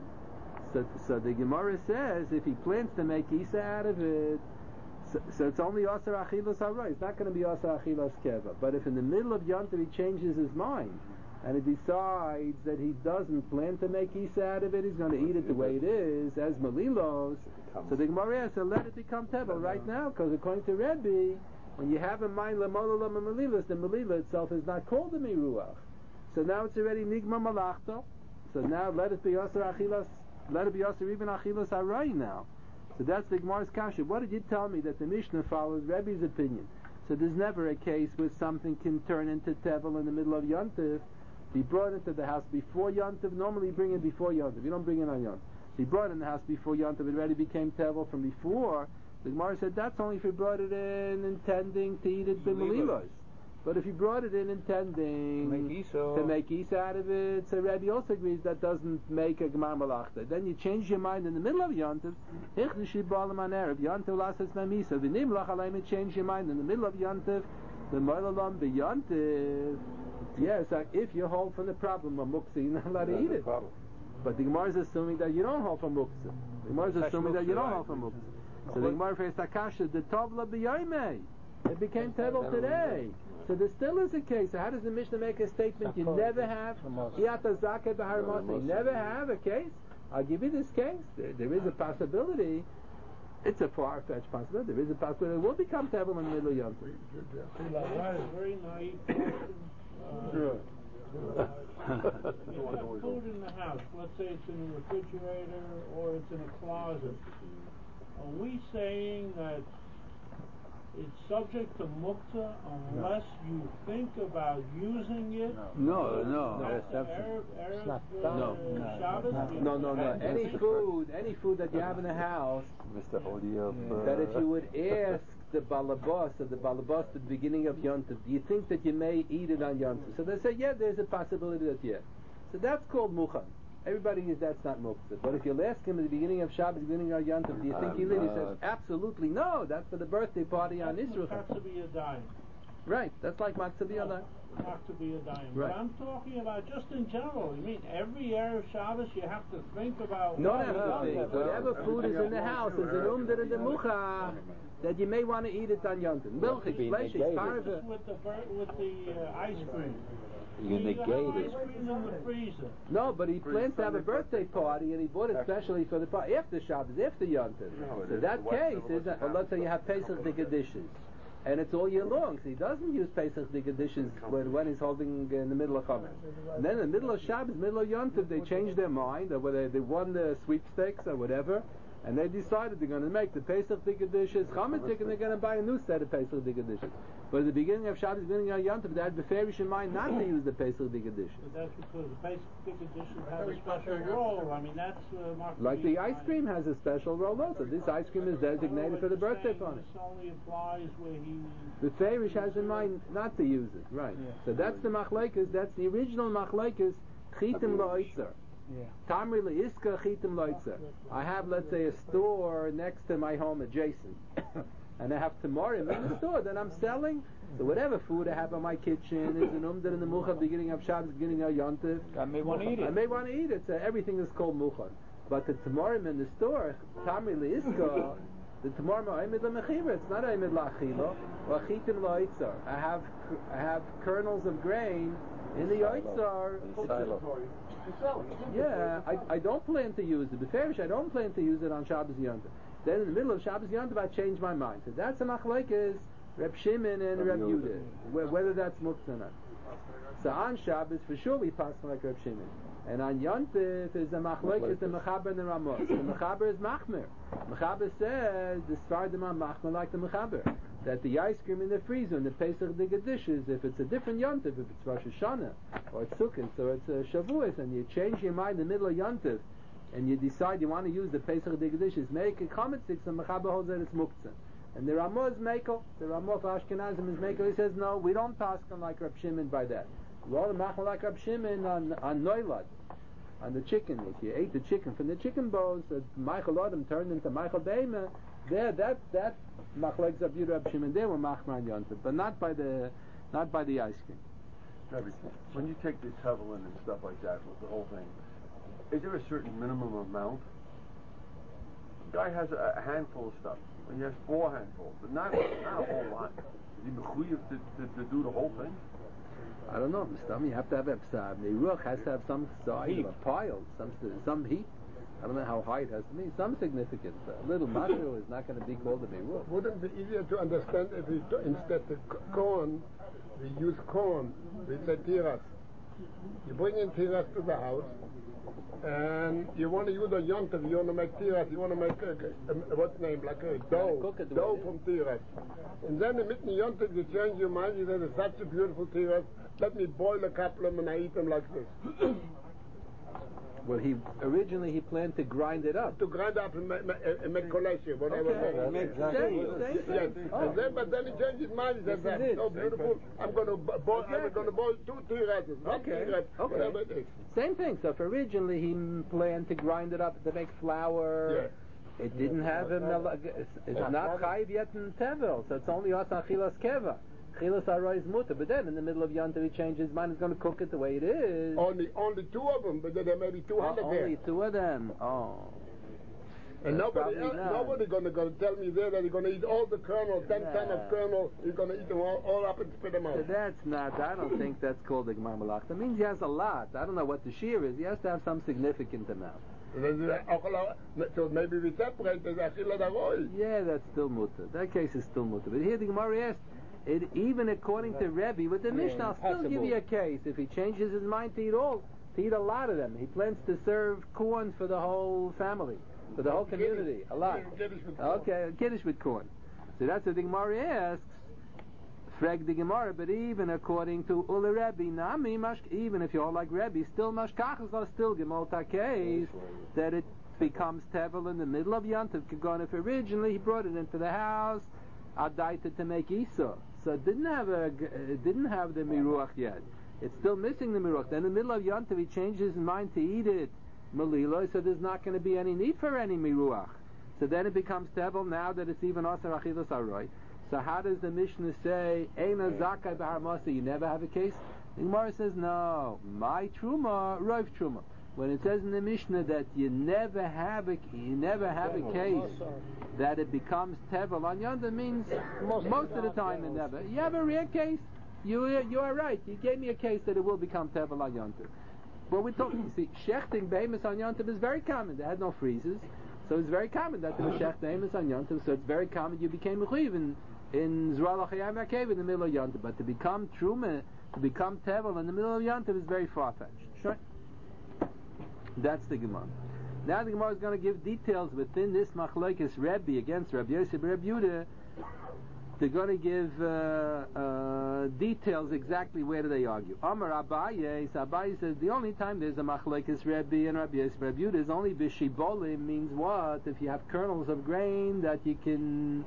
So the Gemara says if he plans to make Isa out of it. So it's only Asar Achilas Haray. It's not going to be Asar Achilas Keva. But if in the middle of Yontif he changes his mind and he decides that he doesn't plan to make Isa out of it, he's going to eat it the way it is, as Melilos, so the Gemara says, let it become Tevel right now, because according to Rebbe, when you have in mind Lamola Lama Melilos, the Melila itself is not called a Miruach. So now it's already nigma malachta. So now let it be Yasser Achilas, let it be Yasser even Achilas Arai now. So that's the Gemara's kasha. What did you tell me that the Mishnah follows Rebbe's opinion? So there's never a case where something can turn into Tevel in the middle of Yontif, be brought into the house before Yontif. Normally you bring it before Yontif. You don't bring it on Yontif. He brought it in the house before Yontif. It already became Tevel from before. The Gemara said that's only if you brought it in intending to eat it b'melilos. But if you brought it in intending to make Isa out of it, so Rabbi also agrees that doesn't make a Gemar Malachta. Then you change your mind in the middle of Yontif. Change your mind in the middle of Yontif. The Moilalam b'Yontif. Yes, if you hold from the problem of Muktzah, you're not allowed to eat it. But the Gemara is assuming that you don't hold from Muktzah. The Gemara is assuming that you don't hold from Muktzah. So the Gemara says Takasha, the Tovla b'Yoymei. It became Tevel today. So there still is a case. So how does the Mishnah make a statement? You never have you never have a case? I'll give you this case. There is a possibility. It's a far-fetched possibility. There is a possibility it will become Tevel in the middle of Yom Tov. That's a very naive question. You have food in the house. Let's say it's in a refrigerator or it's in a closet. Are we saying that it's subject to muktzah unless you think about using it? No. Any food that you have in the house, that if you would ask the balabas at the beginning of Yontif, do you think that you may eat it on Yontif? So they say, yeah, there's a possibility that yes. So that's called mukhan. Everybody is that's not muktzah. But if you'll ask him at the beginning of Shabbos, beginning of Yontif, do you think he'll eat? He says, absolutely no. That's for the birthday party on Israel. That's to be a dime. Right. That's like matzah b'yadayim. Not to be a dime. Right. But I'm talking about just in general. You mean every Erev Shabbos you have to think about... Don't have to think. Whatever food is in the house is an umder in the mucha that you may want to eat it on Yontif. Milchik, fleishik, parve. With the ice cream. You negate it. Ice cream in the freezer. No, but he plans to have a birthday party and he bought it specially for the party after Shabbos, after Yontif. So that case is, let's say you have Pesach Digga dishes. And it's all year long, so he doesn't use Pesach Digga dishes when he's holding in the middle of Chametz. And then in the middle of Shabbos, middle of Yontif, they change their mind, or whether they won the sweepstakes or whatever, and they decided they're going to make the Pesach Digga dishes Chametzik, and they're going to buy a new set of Pesach Digga dishes. But at the beginning of Shabbos, beginning of Yontif, they had beferish in mind not to use the Pesach Digga dishes. But that's because the Pesach Digga dishes have a special role. I mean, that's... like the ice cream has a special role also. This ice cream is designated for the birthday party. This only applies where he... The Farish has in mind not to use it, right? Yeah. So that's the machlekes. That's the original machlekes. Chitim loitzer. Tamri leiska chitim loitzer. I have, let's say, a store next to my home adjacent, and I have tamarim in the store that I'm selling. So whatever food I have in my kitchen is an umder in the mucha beginning of Shabbos, beginning of Yontif. I may want to eat it. I may want to eat it. So everything is called mucha. But the tamarim in the store, tamri leiska. The tamarim are emid lemechira. It's not emid lachilo. Or chitim loitzer. I have kernels of grain in the yotzar. Yeah, I don't plan to use it. Beferish, I don't plan to use it on Shabbos Yontif. Then in the middle of Shabbos Yontif, I change my mind. So that's a machlekes, Reb Shimon and Reb Yehuda, whether that's muktzah or not. So on Shabbos, for sure we pass like Reb Shimon. And on Yontif is the machlekes, the mechaber and the ramos. The mechaber is machmer. Mechaber says the Sfardim are machmer like the mechaber. That the ice cream in the freezer and the Pesach Digga dishes, if it's a different Yontif, if it's Rosh Hashanah, or it's Sukkot, or it's Shavuos, and you change your mind in the middle of Yontif, and you decide you want to use the Pesach Digga dishes, make a Chametzik, so Mechaber holds that it's Muktzah. And the Ramah is Mekel, the Ramah for Ashkenazim is Mekel, he says, no, we don't pass on like Reb Shimon by that. We all machmer like Reb Shimon on Noilad, on the chicken. If you ate the chicken from the chicken bones, Michael Adam turned into Michael Beima, there, that machlekes of Reb Shimon, there were machmer on Yontif, but not by the ice cream. Rabbi, when you take the tevelin and stuff like that, with the whole thing, is there a certain minimum amount? The guy has a handful of stuff. He has 4 handfuls, but not a whole lot. Is he mechuyev to do the whole thing? I don't know. You have to have the ruach has to have some size of a pile, some heat. I don't know how high it has to be. Some significance. A little mashu is not going to be called a meruach. Wouldn't it be easier to understand if we instead of corn, we use corn, we say tiras? You bring in tiras to the house, and you want to use a yontav, you want to make tiras, you want to make what's name, like a dough from tiras. And then in mitten yontav you change your mind, you say, it's such a beautiful tiras, let me boil a couple of them and I eat them like this. Well, originally he planned to grind it up. To grind up and make collation, whatever. Okay. Yes. But then he changed his mind. He said, "That's so beautiful. I'm going to boil. I'm going to boil 2 tiras, whatever it is." Same thing. So if originally he planned to grind it up to make flour. Yeah. It didn't have it's not chayiv yet in tevel, so it's only asa chilas keva. Chilas aroy is mutter, but then in the middle of Yontav he changed his mind. He's going to cook it the way it is. Only 2 of them, but then there may be 200 there. Only 2 of them. Oh. And nobody going to tell me there that he's going to eat all the kernel, 10 ton of kernel. He's going to eat them all up and spit them out. So that's not. I don't think that's called a Gemar Malach. That means he has a lot. I don't know what the shear is. He has to have some significant amount. So maybe we separate the achila daroy. Yeah, that's still mutter. That case is still mutter. But here the Gemara asked, even according to Rebbe, with the Mishnah, I'll still give you a case. If he changes his mind to eat a lot of them. He plans to serve corn for the whole family, for the whole community, a lot. Okay, Kiddush with corn. So that's what the Gemara asks. Frag the Gemara, but even according to Ule Rebbe, Nami, even if you're like Rebbe, still Mashkachas are still Gemolta case, that it becomes Tevel in the middle of Yantav Kagon. If originally he brought it into the house, Adaita to make Isa. So it didn't have the Miruach yet. It's still missing the Miruach. Then in the middle of Yantav he changes his mind to eat it, Melilo, so there's not going to be any need for any Miruach. So then it becomes Tevel now that it's even Asar Achilas Aroy. So how does the Mishnah say, Eina Zakai B'Har Masa, you never have a case? The Gemara says, no, my Truma, Rov Truma. When it says in the Mishnah that you never have a case that it becomes Tevel on Yontav, means most of the time it never. You have a rare case, you are right. You gave me a case that it will become Tevel on Yontav. But we're talking, you see, Shechting Behemoth on Yontav is very common. They had no freezes. So it's very common that there was Shecht Behemoth on Yontav. So it's very common you became Mechuyev in Zerah L'Chayim HaKev in the middle of Yontav. But to become Truma, to become Tevel in the middle of Yontav is very far-fetched. Sure. That's the Gemara. Now the Gemara is going to give details within this Machlokes Rebbe against Rabbi Yosef Rabbi Yehuda. They're going to give details exactly where do they argue. Amar Abaye, so Abaye says the only time there's a Machlokes Rebbe and Rabbi Yosef Rabbi Yehuda is only Bishibolim, means what? If you have kernels of grain that you can...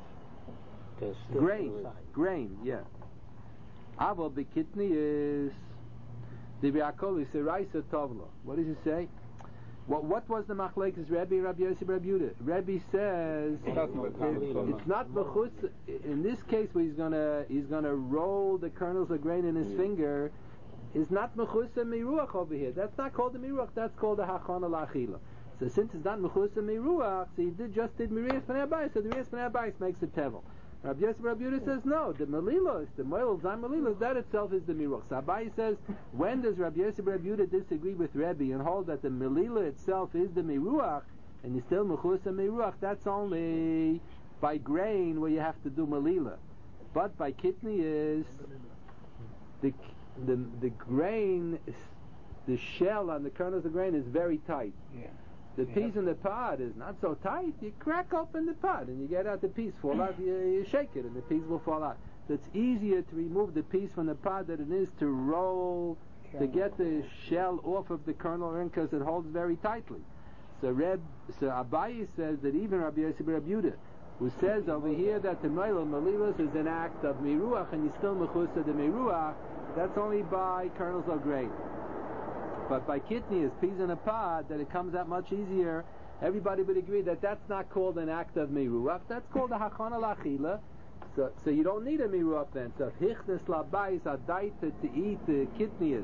Grain, yeah. Aval Bekitni is... The Biakoli Seraisa Tovlo. What does it say? What was the Machlekes Rebbe and Rabbi Yosef Rabbi Yehuda? Rebbe says it's not mechus. In this case, where he's gonna roll the kernels of grain in his finger, is not mechus and miruach over here. That's not called the miruach. That's called the hachana la'achila. So since it's not mechus and miruach, so he just did mirias b'nei abayis. So the mirias b'nei abayis makes it tevel. Rabbi Yosef Rabbi Yehuda says no. The melilos, the moil zayim melilos, that itself is the miruach. So Abaye says, when does Rabbi Yosef Rabbi Yehuda disagree with Rebbe and hold that the melila itself is the miruach, and you still mechus and miruach? That's only by grain where you have to do melila. But by kidney is the grain, the shell on the kernels of grain is very tight. Yeah. The piece in the pod is not so tight. You crack open the pod and you get out the piece, fall out, you shake it and the piece will fall out. So it's easier to remove the piece from the pod than it is to roll, to get the shell off of the kernel because it holds very tightly. So Abaye says that even Rabbi Yosef Rabbi Yehuda, who says over here that the Melilos is an act of Miruach and you still mechus the Miruach, that's only by kernels of grain. But by kidney, as peas in a pod, that it comes out much easier. Everybody would agree that that's not called an act of miruach. That's called a hachana la'achila. So you don't need a miruach then. So if hichnes labais adaita to eat the kidneys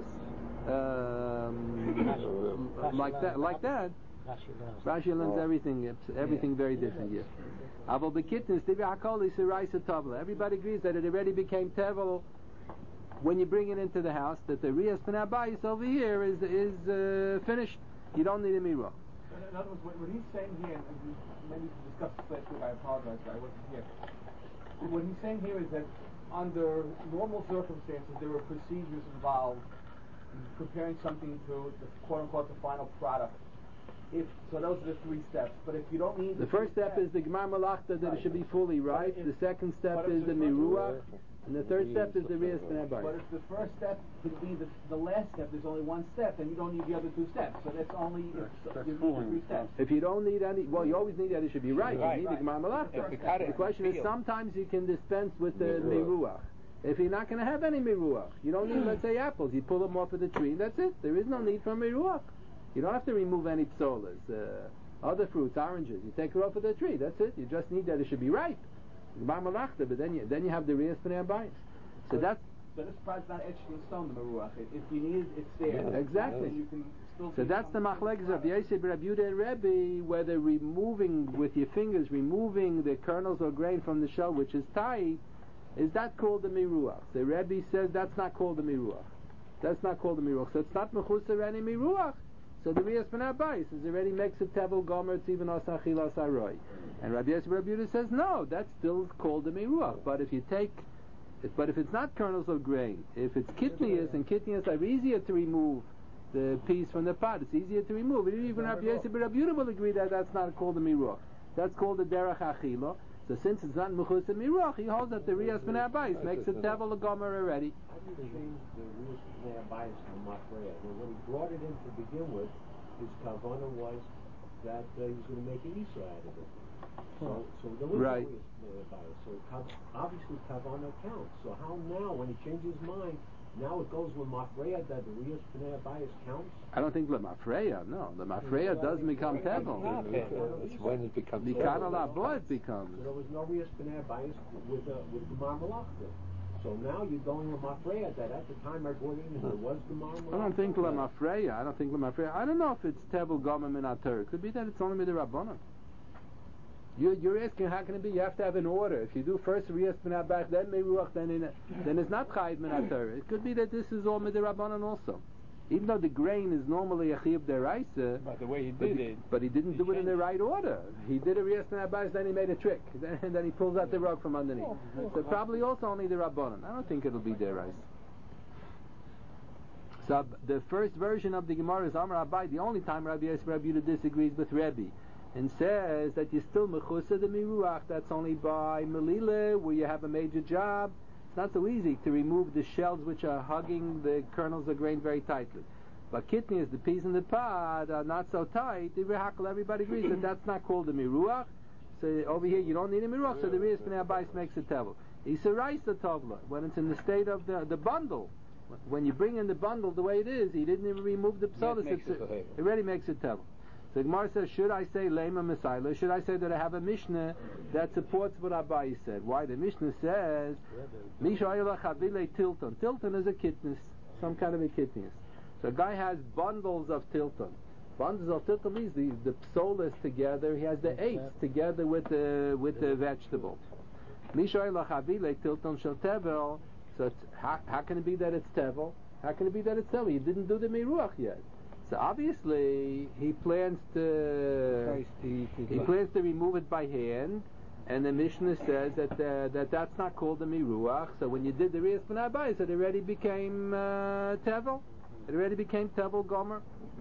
like that. Rashi learns everything very different here. Aval bekitnes tivi hakoli siraisa tavla. Everybody agrees that it already became tevel when you bring it into the house, that the Riyas Ben Abayis over here is finished. You don't need a miruach. In other words, what he's saying here, and maybe we discussed this last week, I apologize, I wasn't here. What he's saying here is that under normal circumstances, there are procedures involved preparing something to the quote-unquote the final product. So those are the 3 steps. But if you don't need the first step is the Gemar Malachta that it should be fully ripe. The second step is the Miruach. And the third step is the Riyas B'nai Bayis. But if the first step could be the last step, there's only 1 step, then you don't need the other 2 steps. So that's only that's you fooling. need 3 steps. If you don't need any, well, you always need that it should be ripe. You need the Gemar Malachta. The question is, sometimes you can dispense with the Miruach. If you're not going to have any Miruach, you don't need, let's say, apples. You pull them off of the tree, and that's it. There is no need for Miruach. You don't have to remove any psolas. Other fruits, oranges, you take it off of the tree. That's it. You just need that it should be ripe. But then you have the Riyas B'nai Bayis. So that's. So this part's not etched in stone, the Meruach. If you need it, it's there. Yeah, exactly. You can still So that's the machlekes of Yosef, Rabbi Yehuda, and Rebbe, whether removing with your fingers, removing the kernels or grain from the shell, which is tight, is that called the Meruach? The Rebbe says that's not called the Meruach. That's not called the Meruach. So it's not mechuser any Meruach. So the Riyas B'nai Bayis is already makes a tevel gomer, it's even asachil asaroi. And Rabbi Yosef, Rabbi Yehuda says no, that's still called the Meruach. But if it's not kernels of grain, if it's kitnias, and kitnias are easier to remove the piece from the pot, it's easier to remove. Even Rabbi Yosef, Rabbi Yehuda will agree that that's not called the Meruach. That's called the derech achila. So since it's not mechus and Meruach, he holds that the Riyas B'nai Bayis makes a tevel gomer already. How do you change the Riyas B'nai Bayis from Mafreya? When he brought it in to begin with, his kavanah was that he was going to make an Isa out of it. So there was Right. no Riyas B'nai Bayis. So obviously kavanah counts. So how now, when he changes his mind, now it goes with Mafreya that the Riyas B'nai Bayis counts? I don't think Lemafreya, no. Lemafreya doesn't become tevel. It's when it becomes Mikana Labo it becomes. So there was no Riyas B'nai Bayis with Gemar Malachta. So now you're going with Mafreya that at the time I brought it in, there was Gemar Malachta. I don't think Lemafreya. I don't know if it's tevel gomer min ater. It could be that it's only midirabbanan. You're asking how can it be? You have to have an order. If you do first Riyas B'nai Bayis, then Meruach, then it's not chayiv min ater. It could be that this is all midirabbanan also. Even though the grain is normally a chiyuv deraisa, But the way he did it, but he didn't do it in the right order. He did a Riyas B'nai Bayis, then he made a trick, and then he pulls out the rug from underneath. So probably also only the rabbanon. I don't think it'll be deraisa. So the first version of the Gemara is Amar Abai. The only time Rabbi Yosef Rabbi Yehuda disagrees with Rebbe and says that you're still mechusa the miruach. That's only by melila where you have a major job. It's not so easy to remove the shells which are hugging the kernels of grain very tightly. But kitnias, the peas in the pod, are not so tight. Everybody agrees that that's not called the miruach. So over here you don't need a miruach. So the Riyas B'nai Bayis makes a tevel. Isa raisa tavla when it's in the state of the bundle. When you bring in the bundle the way it is, he didn't even remove the psolis. It already makes it tevel. So Gemara says, should I say lema mesaila? Should I say that I have a Mishnah that supports what Abai said? Why? The Mishnah says, Misha ayla chavile tilton. Tilton is a kitnus, some kind of a kitnus. So a guy has bundles of tilton. Bundles of tilton means the psolis together. He has the eights together with the vegetable. Misha ayla chavile tilton shel tevel. So how can it be that it's tevel? How can it be that it's tevel? He didn't do the miruach yet. So obviously he plans to remove it by hand, and the Mishnah says that that's not called the miruach. So when you did the Riyas B'nai Bayis, it already became tevel. It already became tevel gomer.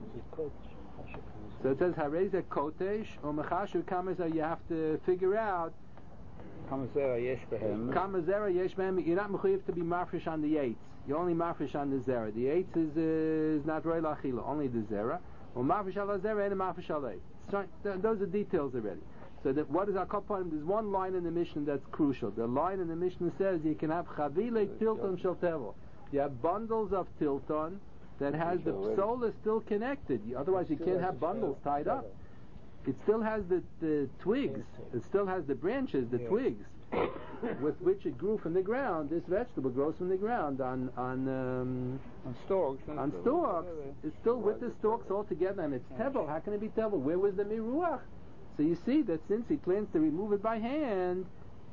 So it says hareze kotesh or mechashu kamazah. You have to figure out. Kamazera yesh behem. You're not mechuyev to be mafresh on the eights. You're only mafresh on the zera. The eights is not roi lachila, only the zera. Or mafresh al zera and mafresh al eight. Those are details already. So that what is our kappanim? There's one line in the Mishnah that's crucial. The line in the Mishnah says you can have chavile tilton shel tevel. You have bundles of tilton that has the psola still connected. Otherwise you can't have bundles tied up. It still has the twigs. It still has the branches, the twigs, with which it grew from the ground. This vegetable grows from the ground on stalks. On stalks, it's still with the stalks all together, and it's tevel. How can it be tevel? Where was the miruach? So you see that since he plans to remove it by hand,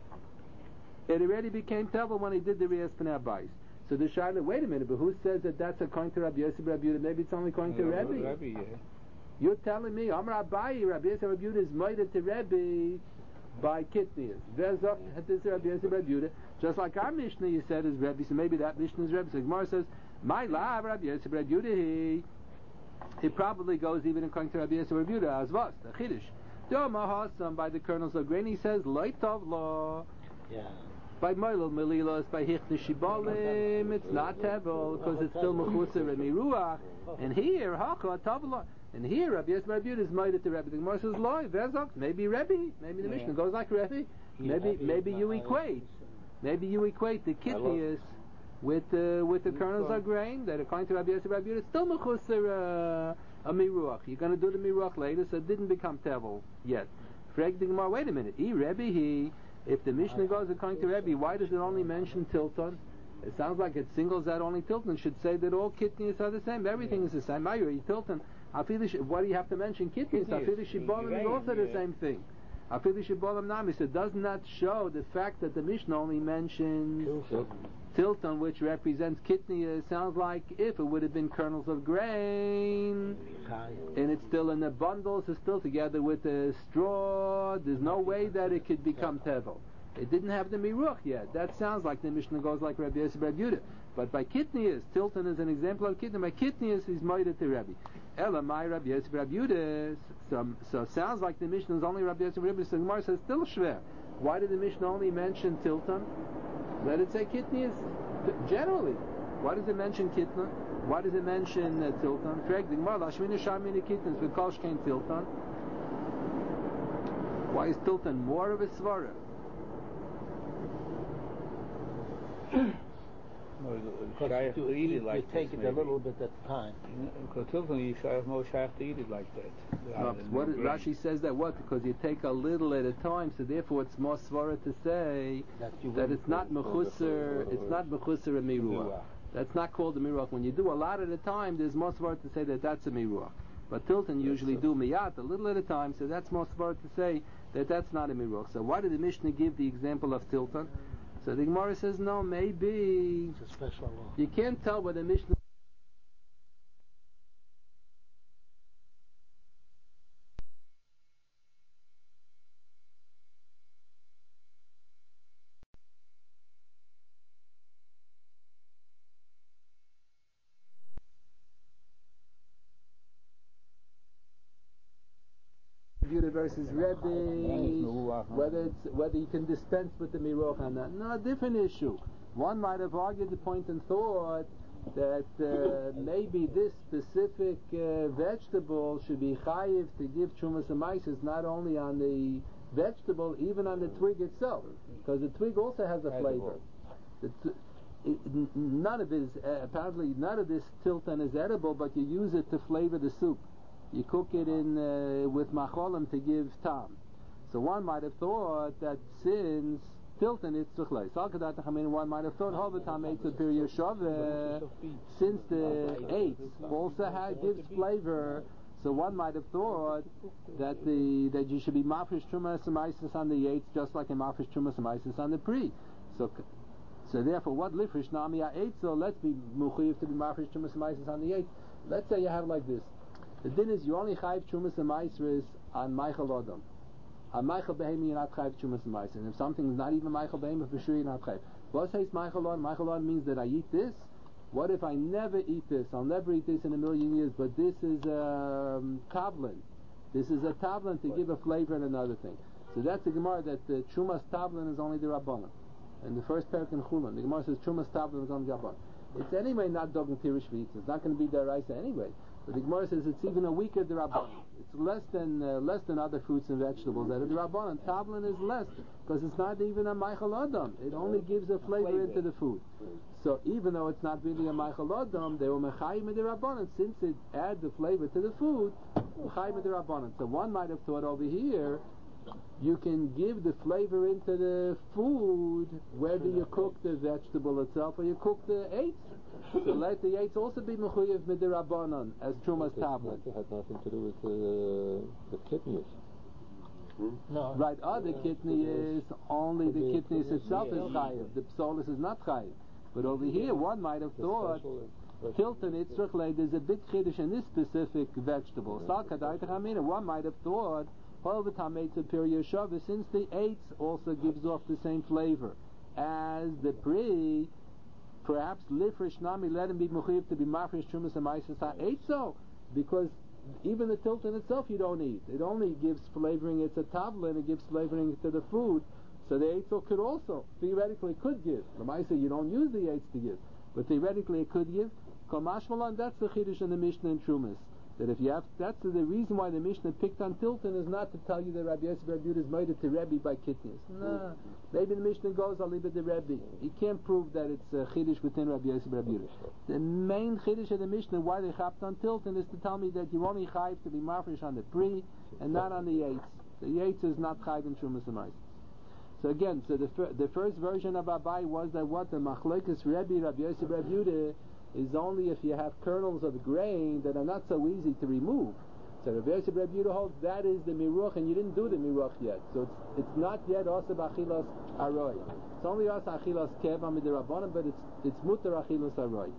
it already became tevel when he did the Riyas B'nai Bayis. So the shaila, wait a minute, but who says that that's according to Rabbi Yosef Rabbi Yehuda? Maybe it's only according to Rebbe. You're telling me, Amar Abayi, Rabbi Yosef Rabbi Yehuda is moeded to Rebbe by kitnias. Just like our Mishnah you said is Rebbe, so maybe that Mishnah is Rebbe. So Gemara says, My lab, Rabbi Yosef, Rabbi Yehuda, it probably goes even according to Rabbi Yosef, Rabbi Yehuda, as was, the Chiddush. Doma by the kernels of grain, he says, Loitov Lo. Yeah. By Moilel Melilos, by Hichne Shibolim, it's not Tevel, because it's still Mechuser and Miruach. And here, Hacha, Tavla. And here, Rabbi Yosef, Rabbi Yehuda is moided to Rebbe. The Gemara says, Loi, Vezok, maybe Rebbe, maybe the Mishnah goes like Rebbe. Maybe you equate. Maybe you equate the kidneys with the kernels of grain that according to Rabbi Yosef, Rabbi Yehuda, it's still Mechuser a Miruach. You're going to do the Miruach later, so it didn't become Tevel yet. Frag the Gemara, wait a minute. Rebbe, if the Mishnah goes according to Rebbe, why does it only mention Tilton? It sounds like it singles out only Tilton. It should say that all kidneys are the same. Everything is the same. Tilton. Why do you have to mention kidneys? Afilu Shibolim is also the same thing. Afilu Shibolim Nami. So it does not show the fact that the Mishnah only mentions Tilton, which represents kidney. It sounds like if it would have been kernels of grain, and it's still in the bundles, it's still together with the straw. There's no way that it could become Tevel. It didn't have the miruch yet. That sounds like the Mishnah goes like Rabbi Yosef, Rabbi Yehuda. But by kitnius, Tilton is an example of kidney. By kitnius, he's moided to Rabbi. Elamai Rabbi Yosef, Rabbi Yehuda. So sounds like the Mishnah is only Rabbi Yosef, Rabbi Yehuda. So Gemara says still shver. Why did the Mishnah only mention Tilton? Let it say kitnius generally. Why does it mention kitna? Why does it mention Tilton? Frag the Gemara. Lashmina shamina kitnus with kol shkein Tilton. Why is Tilton more of a svara? Because you take it a little bit at a time. Because Tilton, you have more shaykh to eat it like that. Rashi says that what? Because you take a little at a time, so therefore it's more svara to say that it's not mechusser. It's not mechusser a miruach. That's not called a miruach. When you do a lot at a time, there's more svara to say that that's a miruach. But Tilton usually do miyat a little at a time, so that's more svara to say that that's not a miruach. So why did the Mishnah give the example of Tilton? So the Gemara says, no, maybe it's a special law. You can't tell whether Mishnah versus Rebbe, whether you can dispense with the miruch or not. No, different issue. One might have argued the point and thought that maybe this specific vegetable should be chayiv to give trumas and maises not only on the vegetable, even on the twig itself, because the twig also has a flavor. None of it is apparently none of this tilton is edible, but you use it to flavor the soup. You cook it in with macholim to give tam. So one might have thought that since tilton it's tzichlei. One might have thought since the eights also gives flavor. So one might have thought that you should be mafresh trumas and on the eights just like a mafresh trumas and on the pre. So therefore, what lifresh nami eight? So let's be muchayiv to be mafresh trumas and on the eights. Let's say you have like this. The din is you only chayiv trumas and maisris on Michael Adam. On Michael Behemi you're not chayiv trumas and maisris. And if something is not even Michael Behemi, for sure you're not chayiv. What says Michael Adam? Michael Adam means that I eat this. What if I never eat this? I'll never eat this in a million years. But this is a tavlin. This is a tavlin to give a flavor and another thing. So that's the Gemara that the trumas tavlin is only the Rabbanan. And the first parak in Chulin, the Gemara says trumas tavlin is only the Rabbanan. It's anyway not dogging pirish v'itz. It's not going to be deraisa anyway. But the Gemara says it's even a weaker D'Rabbanan. It's less than other fruits and vegetables that are D'Rabbanan. Tavlin is less because it's not even a Michael Adam. It only gives a flavor into the food. So even though it's not really a Michael Adam, they were Mechayim and D'Rabbanan. Since it adds the flavor to the food, Mechayim and D'Rabbanan. So one might have thought over here, you can give the flavor into the food whether you cook the vegetable itself or you cook the eights. So let the eights also be mechuyev midirabanan as trumas tablet. It had nothing to do with the kidneys. No. Right, the kidney is only the kidneys itself is chayiv. The psolis is not chayiv. But over here, one might have thought tilton itzrachle. There's a big chiddush in this specific vegetable. One might have thought since the eights also gives off the same flavor as the pre. perhaps lifresh nami, let him be mechuyev to be mafresh trumas and ma'aser ha'etzo, because even the tilton itself you don't eat. It only gives flavoring. It's a tavla and it gives flavoring to the food. So the eitzel could also, theoretically could give. The ma'aser you don't use the eitz to give, but theoretically it could give. Kol mashmalan, that's the chiddush in the Mishnah and Trumas. That if you have, that's the reason why the Mishnah picked on tilton is not to tell you that Rabbi Yosef Rabbi Yehuda is made to Rebbe by kitnius. No, maybe the Mishnah goes, I'll leave it to Rebbe. You can't prove that it's a chiddush within Rabbi Yosef Rabbi Yehuda. The main chiddush of the Mishnah, why they chapped on tilton, is to tell me that you only chayiv to be mafresh on the pri and not on the yates. The yates is not chayiv in Trumas and Ma'aser. So again, the first version of Abai was that what the machlokes Rebbe Rabbi Yosef Rabbi Yehuda is only if you have kernels of grain that are not so easy to remove. So Rabbi Yosef Rabbi Yehuda holds that is the miruch, and you didn't do the miruch yet. So it's not yet also achilas aroy. It's only also achilas keva midrabanan, but it's mutar achilas aroy.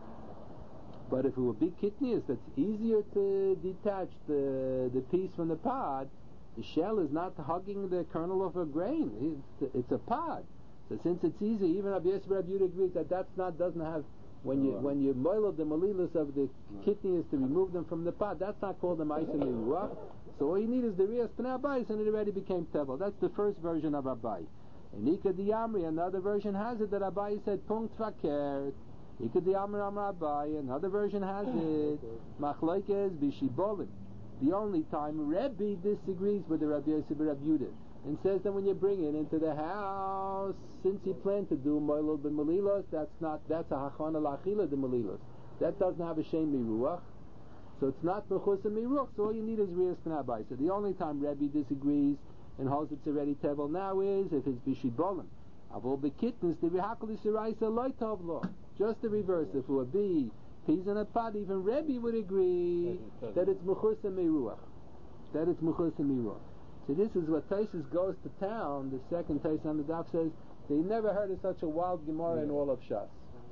But if it would be kitnius, that's easier to detach the piece from the pod. The shell is not hugging the kernel of a grain. It's a pod. So since it's easy, even Rabbi Yosef Rabbi Yehuda agrees that doesn't have. When you moil the malilus of the kitnius to remove them from the pot, that's not called the ma'aser meruach. So all you need is the riyas pnei abayis, and it already became tevel. That's the first version of Abai. And Ika Diyamri, another version has it that Abai said punkt fakert. Ika Diyamri Amar Abai, another version has it machlokes b'shibolim. The only time Rebbe disagrees with the Rabbi Yosef Rabbi Yehuda and says that when you bring it into the house, since you plan to do moilol b'malilos, that's a hachana la'achila the malilos. That doesn't have a shem miruach, so it's not mechus and miruach. So all you need is riyas pnei abayis. So the only time Rebbe disagrees and holds it's already tevel now is if it's b'shibolim. Avol b'kitnus the v'hakol yisraisa loy tov lo. Just the reverse. If it would be peas in a pot, even Rebbe would agree that it's mechus and miruach. That it's mechus and miruach. So this is what Taisus goes to town. The second Taisus on the daf says they never heard of such a wild Gemara in all of Shas.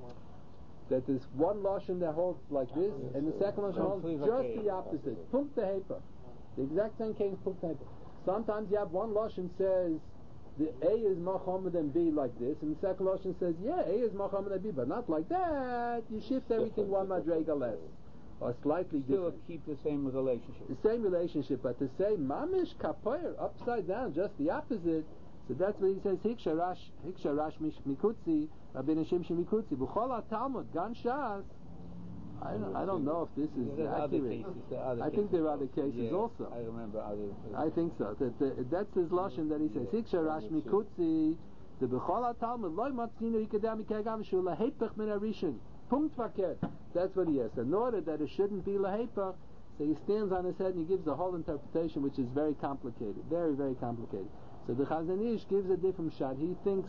That there's one lashon that holds like this, and the second lashon holds just the opposite. Punk the heper. The exact same case. Punk the heper. Sometimes you have one lashon says the A is Machomed and B like this, and the second lashon says A is Machomed and B, but not like that. You shift everything one madrega less. Or slightly still different. Keep the same relationship. The same relationship, but to say mamish kapoir upside down, just the opposite. So that's what he says. Hiksha rash mikutzi, Rabbeinu Shimshon mikutzi. B'chol Talmud gan Shas. I don't know if this is accurate. I think there are other cases also. I remember other. I think so. That's his lashon that he says. Hiksha rash mikutzi. The b'chol Talmud loy matzinu ikadam ikagam shula hepech min arishin. Punkt fakert. That's what he has. In order that it shouldn't be lahepach, so he stands on his head and he gives the whole interpretation, which is very complicated, very, very complicated. So the Chazon Ish gives a different shot. He thinks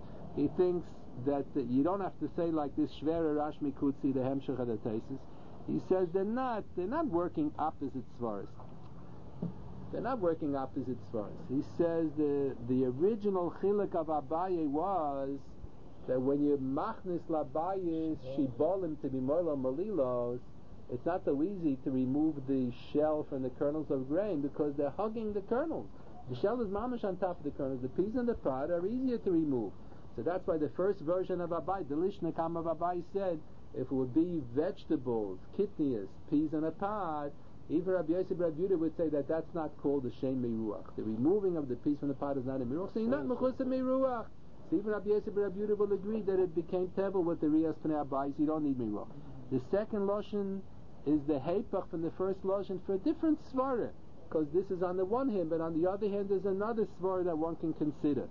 that you don't have to say like this Shvera Rash Mikutzi, the Hemshech of the Taisus. He says they're not working opposite svaras. They're not working opposite svaras. He says the original chiluk of Abaye was that when you machnis labayis shibolim to be moilo malilos, it's not so easy to remove the shell from the kernels of grain because they're hugging the kernels. The shell is mamish on top of the kernels. The peas and the pod are easier to remove. So that's why the first version of Abai, the Lishnakam of Abai, said if it would be vegetables, kitnias, peas and a pod, even Rabbi Yosef Rabbi Yehuda would say that that's not called the shem meruach. The removing of the peas from the pod is not a meruach. So you're not mechus meruach. Even Rabbi Yosef Rabbi Yehuda will agree that it became tevel with the riyas pnei abayis. You don't need miruach. The second lashon is the heipach from the first lashon for a different svara, because this is on the one hand, but on the other hand, there's another svara that one can consider.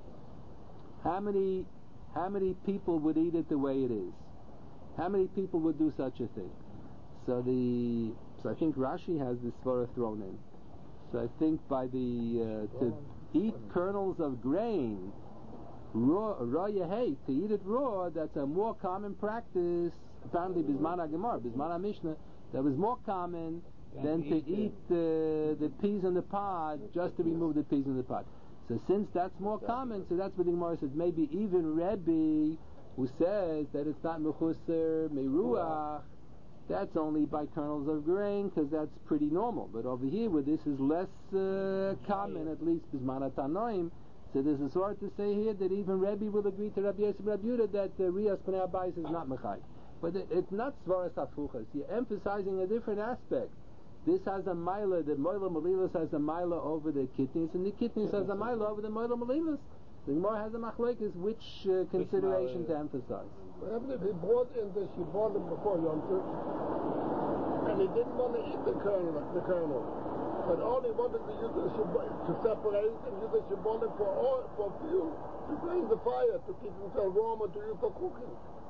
How many people would eat it the way it is? How many people would do such a thing? So I think Rashi has this svara thrown in. So I think by to eat kernels of grain. Raw yehei, to eat it raw, that's a more common practice. Apparently, Bisman HaGemara, Bisman HaMishnah, that was more common than to eat the peas in the pod, just to remove the peas in the pod. So since that's more common, so that's what the Gemara says. Maybe even Rebbe, who says that it's not mechuser meruach, that's only by kernels of grain, because that's pretty normal. But over here, where this is less common, at least Bisman HaTanoim, So there's a sort to say here that even Rebbe will agree to Rabbi Yosef Rabbi Yehuda that Riyas Pnei Abayis is not Mechai. But it's not Svaras Hafuchas. You're emphasizing a different aspect. This has a Maila, the Moila Malilas has a Maila over the Kitnis, and the Kitnis has a Maila over the Moila Malilas. The Gemara has a Machlekes, which consideration to emphasize? Even if he brought in the Shibolim before Yom Tov, and he didn't want to eat the kernel, but all he wanted to use the to separate and use the Shibolim for fuel, to blaze the fire, to keep himself warm and to use for cooking.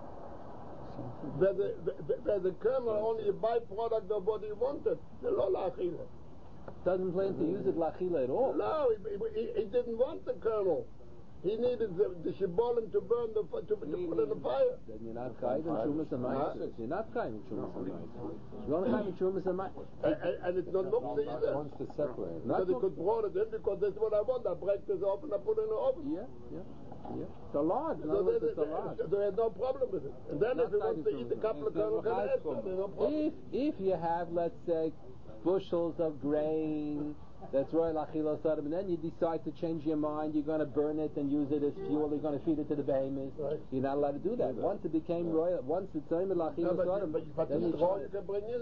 Where the kernel only a byproduct of what he wanted, the lo lachila. Doesn't plan to use it lachila at all. No, he didn't want the kernel. He needed the shibolim to burn to put in the fire. Then you're not chayiv in Shumas Hamayis. You're not chayiv in Shumas Hamayis. You're only chayiv in Shumas Hamayis. And it's not muktzah either. Wants to separate. Because he could broad it in because that's what I want. I break this off and I put it in the oven. Yeah. It's a lot. It's a lot. So they had no problem with it. And then if he wants to eat a couple of kernels, there's no problem. If you have, let's say, bushels of grain, that's royal achila sadim, and then you decide to change your mind, you're going to burn it and use it as fuel, you're going to feed it to the behemoths. Right. You're not allowed to do that. Once it became royal, once it's achila sadim, but the straw you can bring in,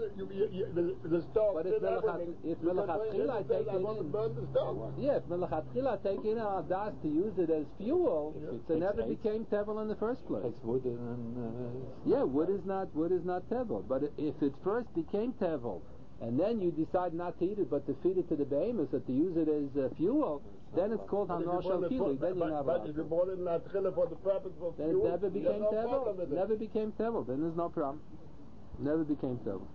the stove. But if melachatchila take it in, burn the stove. Yeah, if melachatchila take in our das to use it as fuel, so it never became tevel in the first place. It's wood and wood is not tevel. But if it first became tevel, and then you decide not to eat it but to feed it to the behemoths or to use it as fuel, then it's called hanoshal kili. Then you're not allowed. But if you bought it in Atchila for the purpose of then fuel, it never became tevel. Never became tevel. Then there's no problem. Never became tevel.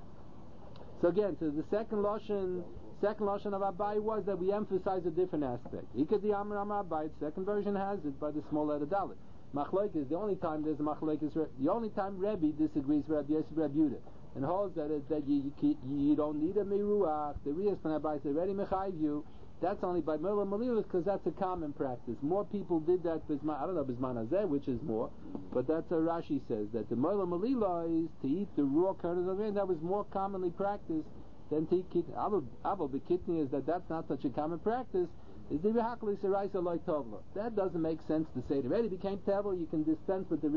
So again, so the second lashon of Abai was that we emphasize a different aspect. Ikadi Amar Abai. Second version has it by the small letter Dalet. Machlokes. The only time there's a machlokes, the only time Rebbe disagrees with Rabbi Yosef Rabbi Yehuda and holds that you don't need a miruach. The Riyas Pnei Abayis already mechayiv you. That's only by Moila Malilas because that's a common practice. More people did that. I don't know Bisman Hazeh, which is more, but that's what Rashi says that the Moila Malila is to eat the raw kernels of grain. That was more commonly practiced than to eat kitni. Abel Bekitni is that's not such a common practice. Is the V'hakli Seraisa Loi Tovla. That doesn't make sense to say it already became tevel. You can dispense with the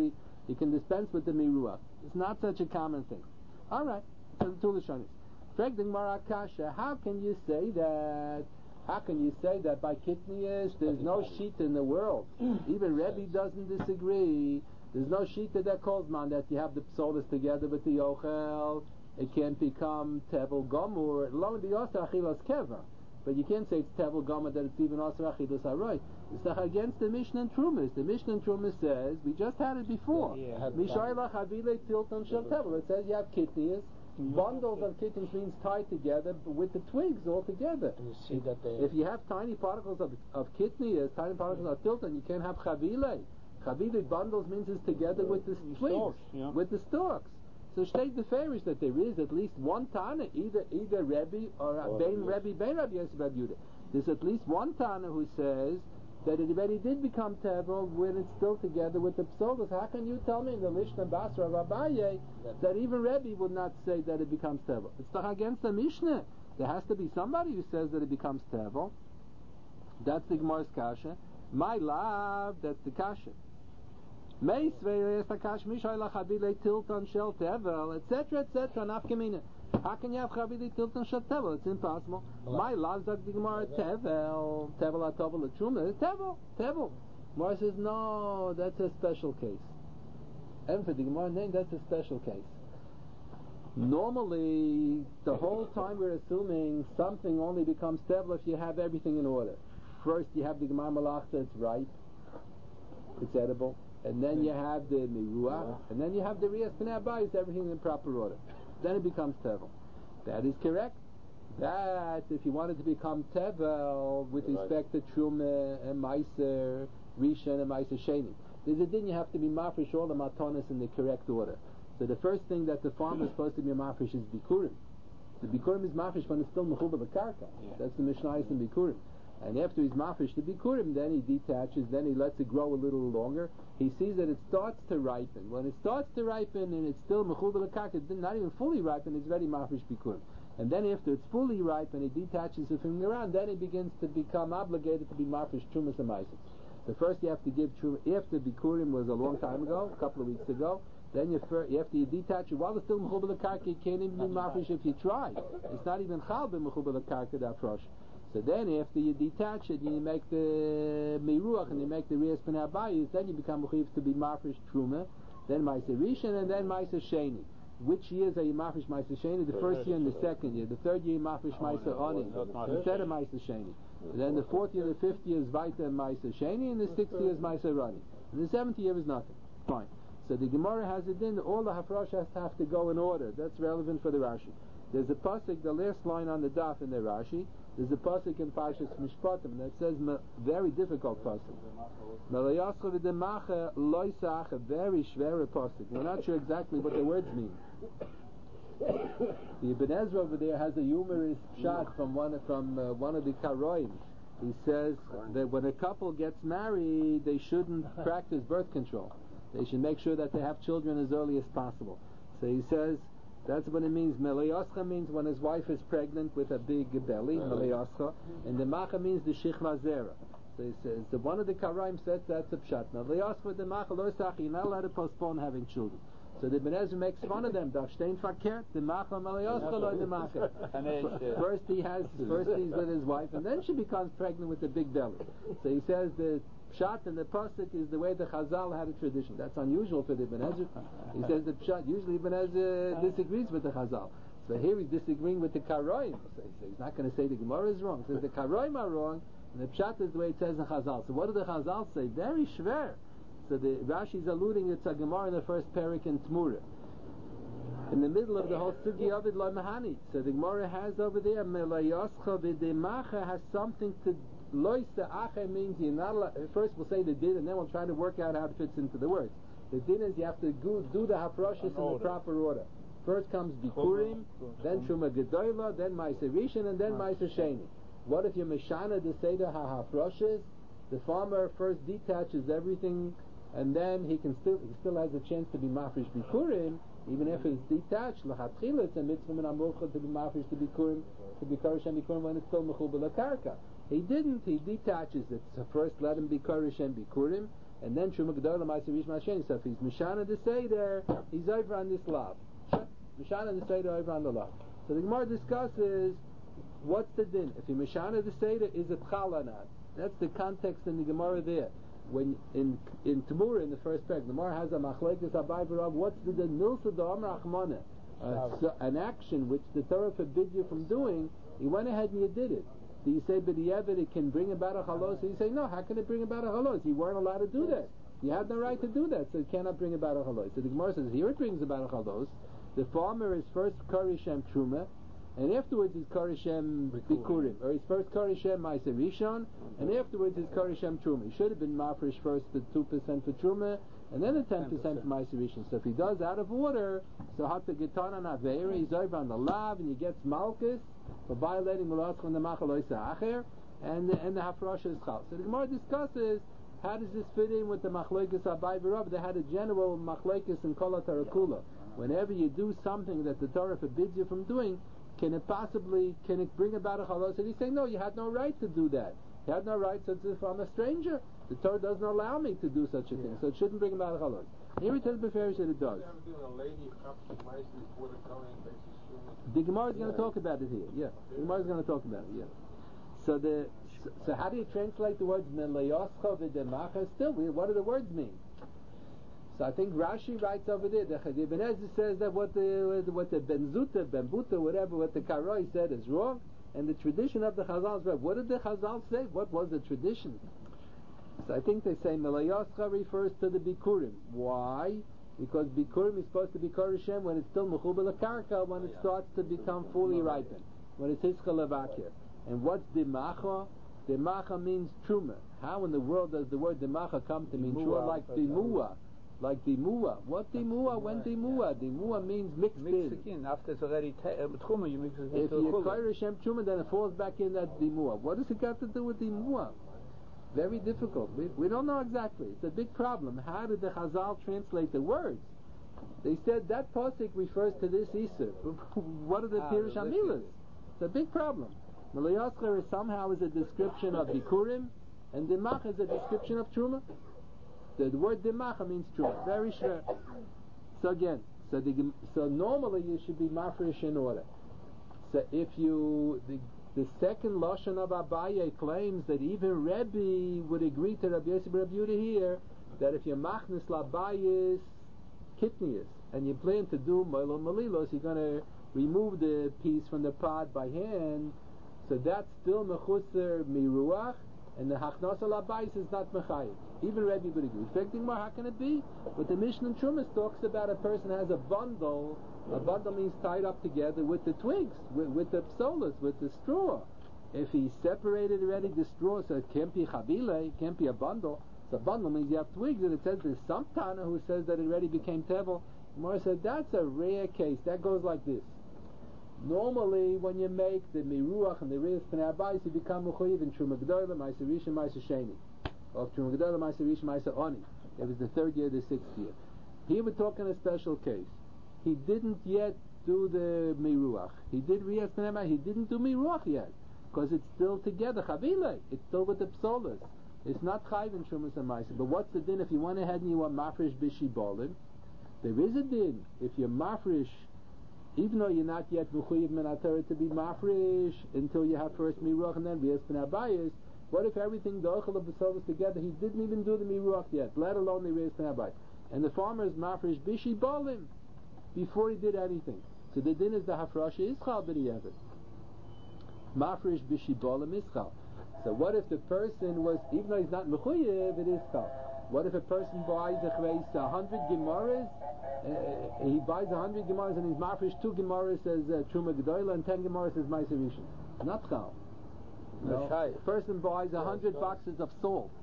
miruach. It's not such a common thing. All right. So the two Lashonis. Frag the Gemara Kasha. How can you say that? How can you say that by kitniyas there's no shita in the world? Even Rebbe doesn't disagree. There's no shita that calls man that you have the psolas together with the yochel. It can't become tevel gomur. Lo and be also achilas keva. But you can't say it's tevel gomur that it's even also achilas haroy. It's against the Mishnah and Trumas. The Mishnah and Trumas says we just had it before. Mishayla chavile tilton shel tevel. It says you have kitniyas. Bundles of kittens means tied together with the twigs all together. And you see that if you have tiny particles of kitniyas, tiny particles of tilton, you can't have chavile. Chavile bundles means it's together with the twigs, with the stalks. So state the farish that there is at least one Tana, either Rebbe or Bein Rabbi Yosef Rabbi Yehuda. There's at least one Tana who says that it already did become tevel when it's still together with the psolas. How can you tell me in the Mishnah Basra of Abaye that even Rebbe would not say that it becomes tevel? It's against the Mishnah. There has to be somebody who says that it becomes tevel. That's the Gemara's kasha. My love, that's the kasha. Etc., nafkamina. How can you have chavili tilton shel tevel? It's impossible. My love, the Gemara, tevel atovel l'truma. Tevel. Gemara says no, that's a special case. And for the Gemara name, that's a special case. Normally, the whole time we're assuming something only becomes tevel if you have everything in order. First, you have the Gemara malachta, it's ripe, it's edible. And then you have the miruach, and then you have the riyas pnei abayis, everything in proper order. Then it becomes tevel. That is correct. That if you want it to become tevel with respect to truma and meiser, rishon and meiser sheni, there's a din you have to be mafresh all the matonis in the correct order. So the first thing that the farmer is supposed to be mafresh is bikurim. The bikurim is mafresh when it's still mechuba b'karka. That's the mishnayos in bikurim. And after he's mafish to bikurim, then he detaches, then he lets it grow a little longer. He sees that it starts to ripen. When it starts to ripen and it's still mechubel l'karka, it's not even fully ripen, it's very mafish bikurim. And then after it's fully ripe and he detaches it from the ground, then he begins to become obligated to be mafish trumas and meises. So first you have to give truma. After Bikurim was a long time ago, a couple of weeks ago, then after you detach it while it's still mechuber l'karka. You can't even be mafresh if you try. It's not even chal b'mechuber l'karka that frosh. So then after you detach it, and you make the miruach and you make the riyas pnei abayis, then you become mechuyev to be mafresh truma, then ma'aser rishon, and then ma'aser sheni. Which years are you mafresh ma'aser sheni? The first year and the second year. The third year you mafresh ma'aser oni instead of ma'aser sheni. And then the fourth year, the fifth year is Vaita and Ma'aser Sheni, and the sixth year is Ma'aser Rani. And the seventh year is nothing. Fine. So the Gemara has it in, all the Hafrosh has to have to go in order. That's relevant for the Rashi. There's a pasuk, the last line on the daf in the Rashi, there's a pasuk in Parshas Mishpatim that says, very difficult pasuk. Melayascha v'demacha loisach, a very shvera pasuk. We're not sure exactly what the words mean. The Ibn Ezra over there has a humorous shot from one of the Karoim. He says that when a couple gets married, they shouldn't practice birth control. They should make sure that they have children as early as possible. So he says that's what it means. Melayoscha means when his wife is pregnant with a big belly, Melayoscha, and the Macha means the Shichma Zera. So he says the one of the Karoim says that's a pshat. Melayoscha the Macha loisach, you're not allowed to postpone having children. So the Ibn Ezra makes fun of them. First he he's with his wife, and then she becomes pregnant with a big belly. So he says the pshat and the pasuk is the way the Chazal had a tradition. That's unusual for the Ibn Ezra. He says the pshat. Usually Ibn Ezra disagrees with the Chazal. So here he's disagreeing with the Karoim. So he's not going to say the Gemara is wrong. He says the Karoim are wrong, and the pshat is the way it says in Chazal. So what do the Chazal say? Very shver. So the Rashi is alluding it's a Gemara in the first parak in Tmura. In the middle of the whole sugi of it, lo mahani. So the Gemara has over there, melayoscha v'demacha has something to, lois acha means you're not allowed, first we'll say the din and then we'll try to work out how it fits into the words. The din is you have to do the hafrashas in the proper order. First comes Bikurim, then Truma Gedoyla, then Ma'aser Rishon, and then Ma'aser Sheni. What if you're Meshana the Seder HaHafrashas? The farmer first detaches everything, and then he still has a chance to be mafresh bikurim, even if it's detached. L'chatchila, it's a mitzvah min amurcha to be mafresh to bikurim, to be karish and bikurim when it's still mechuba l'karka. He didn't. He detaches it. So first let him be karish and bikurim, and then truma gedola ma'aser rish ma'asheni. So if he's mishana the seder, he's over on this lav. Mishana the seder over on the lav. So the Gemara discusses what's the din. If he mishana the seder, is it chal or not? That's the context in the Gemara there. When in Tamura in the first parak, the Gemara has a machlekes abai v'rav. What's the nilsa da'amar achmana? An action which the Torah forbid you from doing. You went ahead and you did it. Do you say b'di'evet it can bring about a chalos? So you say no. How can it bring about a chalos? You weren't allowed to do that. You had no right to do that, so it cannot bring about a chalos. So the Gemara says here it brings about a chalos. The farmer is first karishem truma, and afterwards is Karishem Bikurim. Or he's first Karishem Ma'aser Rishon, and afterwards is Karishem Truma. He should have been Mafresh first the 2% for Truma, and then the 10% for Ma'aser Rishon. So if he does out of order, so Hatta Gitana Naveira, he's over on the Lav, and he gets Malchus for violating Malatzcha and the Machaloisa Acher, and the Hafrasha is Chal. So the Gemara discusses how does this fit in with the Machlekes Abai V'Rav. They had a general Machlekes in Kol HaTarakula. Whenever you do something that the Torah forbids you from doing, can it bring about a chalos? And he's saying, no, you had no right to do that. You had no right, so if I'm a stranger, the Torah doesn't allow me to do such a thing, so it shouldn't bring about a chalos. Here it tells Beferish that it does. The Gemara is going to talk about it here, yeah. The Gemara is going to talk about it, yeah. So how do you translate the words melayoscha v'demacha? Still, what do the words mean? So I think Rashi writes over there. The Ibn Ezra says that what the Benzuta, whatever, what the Karoi said is wrong, and the tradition of the Chazal is right. What did the Chazal say? What was the tradition? So I think they say Melayoscha refers to the Bikurim. Why? Because Bikurim is supposed to be Korishem when it's still Mechuba L'Karka, when it starts to become fully ripened, when it's Hiska Levakir. And what's Dimacha? Dimacha means Truma. How in the world does the word Dimacha come to mean Truma? Like Dimua. Like Dimua. What Dimua? When Dimua? Dimua means mixed in. After it's already Truma, you mix it into If you Korishem Truma, then it falls back in that Dimua. What does it got to do with Dimua? Very difficult. We don't know exactly. It's a big problem. How did the Chazal translate the words? They said that pasuk refers to this Isser. What are the Pirush Hamilas? It's a big problem. Melayoscha somehow is a description of Bikurim, and Dimach is a description of Truma. The word Dimach means Truma. Very sure. So again, so normally you should be mafresh in order. So if the second Lashon of Abaye claims that even Rebbe would agree to Rabbi Yosef Rabbi Yehuda here, that if you machnis labayis kitnius and you plan to do Milo Malilos, you're going to remove the piece from the pod by hand, so that's still mechusser miruach, and the hachnas labayis is not mechayim. Even Rebbe would agree. Affecting more, how can it be? But the Mishnah in Trumas talks about a person has a bundle. A bundle means tied up together with the twigs, with the psolas, with the straw. If he separated already the straw, so it can't be chabile, it can't be a bundle. So a bundle means you have twigs, and it says there's some Tana who says that it already became tevel. Gemara said that's a rare case. That goes like this. Normally, when you make the miruach and the reis pnei abayis, you become mechuyev in Truma Gedolah, Ma'aser Rishon, Ma'aser Sheni. Of Truma Gedolah, Ma'aser Rishon, Ma'aser Oni. It was the third year, the sixth year. Here we're talking a special case. He didn't yet do the miruach. He did reis pnei abayis. He didn't do miruach yet, because it's still together. Chavile. It's still with the psolas. It's not chayv in Trumas and Ma'aser. But what's the din if you went ahead and you want mafresh bishibolim? There is a din if you're mafresh, even though you're not yet mechuyev min HaTorah to be mafresh until you have first miruach and then reis pnei abayis. What if everything, the ochel of the psolas together, he didn't even do the miruach yet, let alone the reis pnei abayis, and the farmer is mafresh bishibolim before he did anything? So the din is the hafrasha ischal b'di'evet. Mafresh bishibolim ischal. So what if the person was, even though he's not mechuyev, it is ischal. What if a person buys a 100 gemaras? He buys 100 gemaras and he's mafresh 2 gemaras as Truma Gedolah and 10 gemaras as Ma'aser Rishon. Not chal. No. A person buys 100 boxes of salt.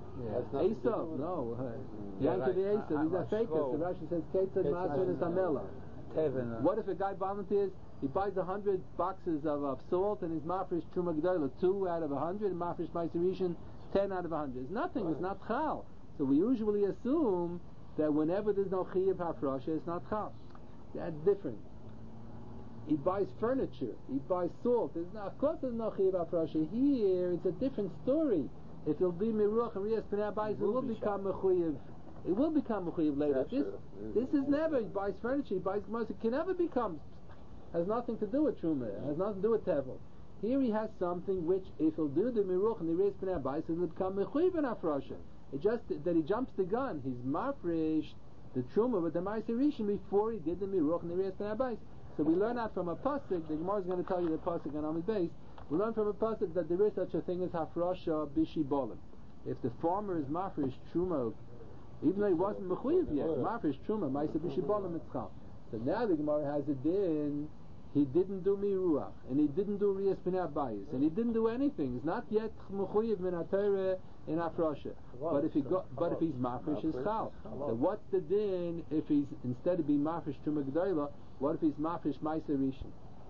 Esav, no. Yankov Esav, he's a faker. The Rashi says, Ketzad Maser is Amela. What if a guy volunteers, he buys 100 boxes of salt and he's mafresh Truma Gedolah, 2 out of 100, and mafresh Ma'aser Rishon, 10 out of 100. It's nothing, it's not chal. So we usually assume that whenever there's no chiyuv hafrasha, it's not chal. That's different. He buys furniture, he buys salt. Of course there's no chiyuv hafrasha. Here it's a different story. If it'll be miruach and reis pnei abayis, it will become mechuyev. It will become mechuyev later. This is never. He buys furniture, he buys gemaras. It can never become. Has nothing to do with truma. Has nothing to do with tevel. Here he has something which, if he'll do the miruach and the reis pnei abayis, it will become mechuyev in hafrasha. It's just that he jumps the gun. He's mafresh the truma with the Ma'aser Rishon before he did the miruach and the reis pnei abayis. So we learn out from a pasuk. The Gemara is going to tell you the pasuk on Amid Beis. We learn from a pasuk that there is such a thing as hafrasha bishibolim. If the farmer is mafresh truma, even though he wasn't mechuyev yet, mafresh truma Ma'aser bishibolim mitzchal. So now the Gemara has a din. He didn't do miruach, and he didn't do reis pnei abayis, and he didn't do anything. He's not yet mechuyev min HaTorah in hafrasha. But if he's mafresh, is chal. So what's the din if he's, instead of being mafresh Truma Gedolah, what if he's mafresh Ma'aser Rishon?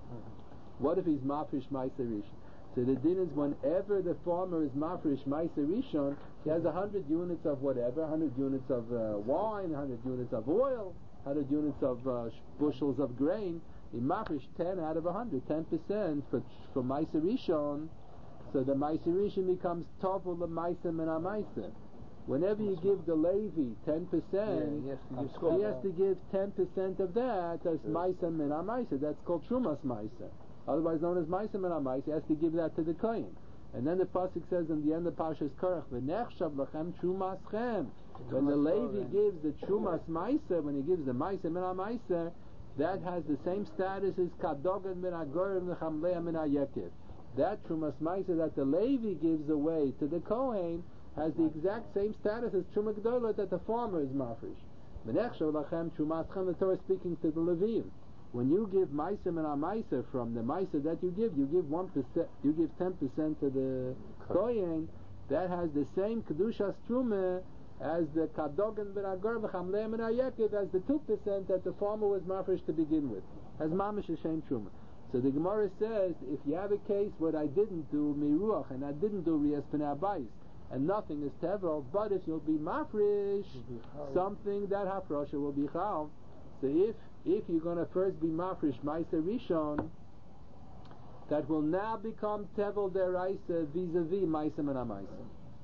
What if he's mafresh Ma'aser Rishon? So the din is whenever the farmer is mafresh Ma'aser Rishon, he has 100 units of whatever, 100 units of wine, 100 units of oil, 100 units of bushels of grain. He mafresh 10 out of 100, 10% for Ma'aser Rishon. So the Ma'aser Rishon becomes Tovul L'Ma'aser Min HaMa'aser. Whenever you give the Levi 10%, he has to give 10% of that as Ma'aser Min HaMa'aser. That's called Trumas Ma'aser, otherwise known as Ma'aser Min HaMa'aser. He has to give that to the Kohen. And then the pasuk says in the end of Parshas Korach, V'nechshav lachem Trumaschem. When the Levi gives the Trumas Ma'aser, when he gives the Ma'aser Min HaMa'aser, that has the same status as Kadogan Min HaGorim L'chamleah Min HaYekev. That Trumas Ma'aser that the Levi gives away to the Kohen has the exact same status as Truma Gedolah that the farmer is mafresh. V'nechshav lachem Trumaschem. The Torah is speaking to the Leviim. When you give Ma'aser Min HaMa'aser from the Ma'aser that you give 1%, you give 10% to the Kohen. That has the same Kedushas Truma as the Kadogan Ben Agar V'chamleah Min HaYekev, as the 2% that the farmer was mafresh to begin with, as Mamish Hashem Truma. So the Gemara says, if you have a case where I didn't do miruach and I didn't do reis pnei abayis, and nothing is tevel, but if you'll be mafresh, something that hafrasha will be chal. So if you're going to first be mafresh Ma'aser Rishon, that will now become tevel deraisa vis-a-vis Ma'aser Min HaMa'aser.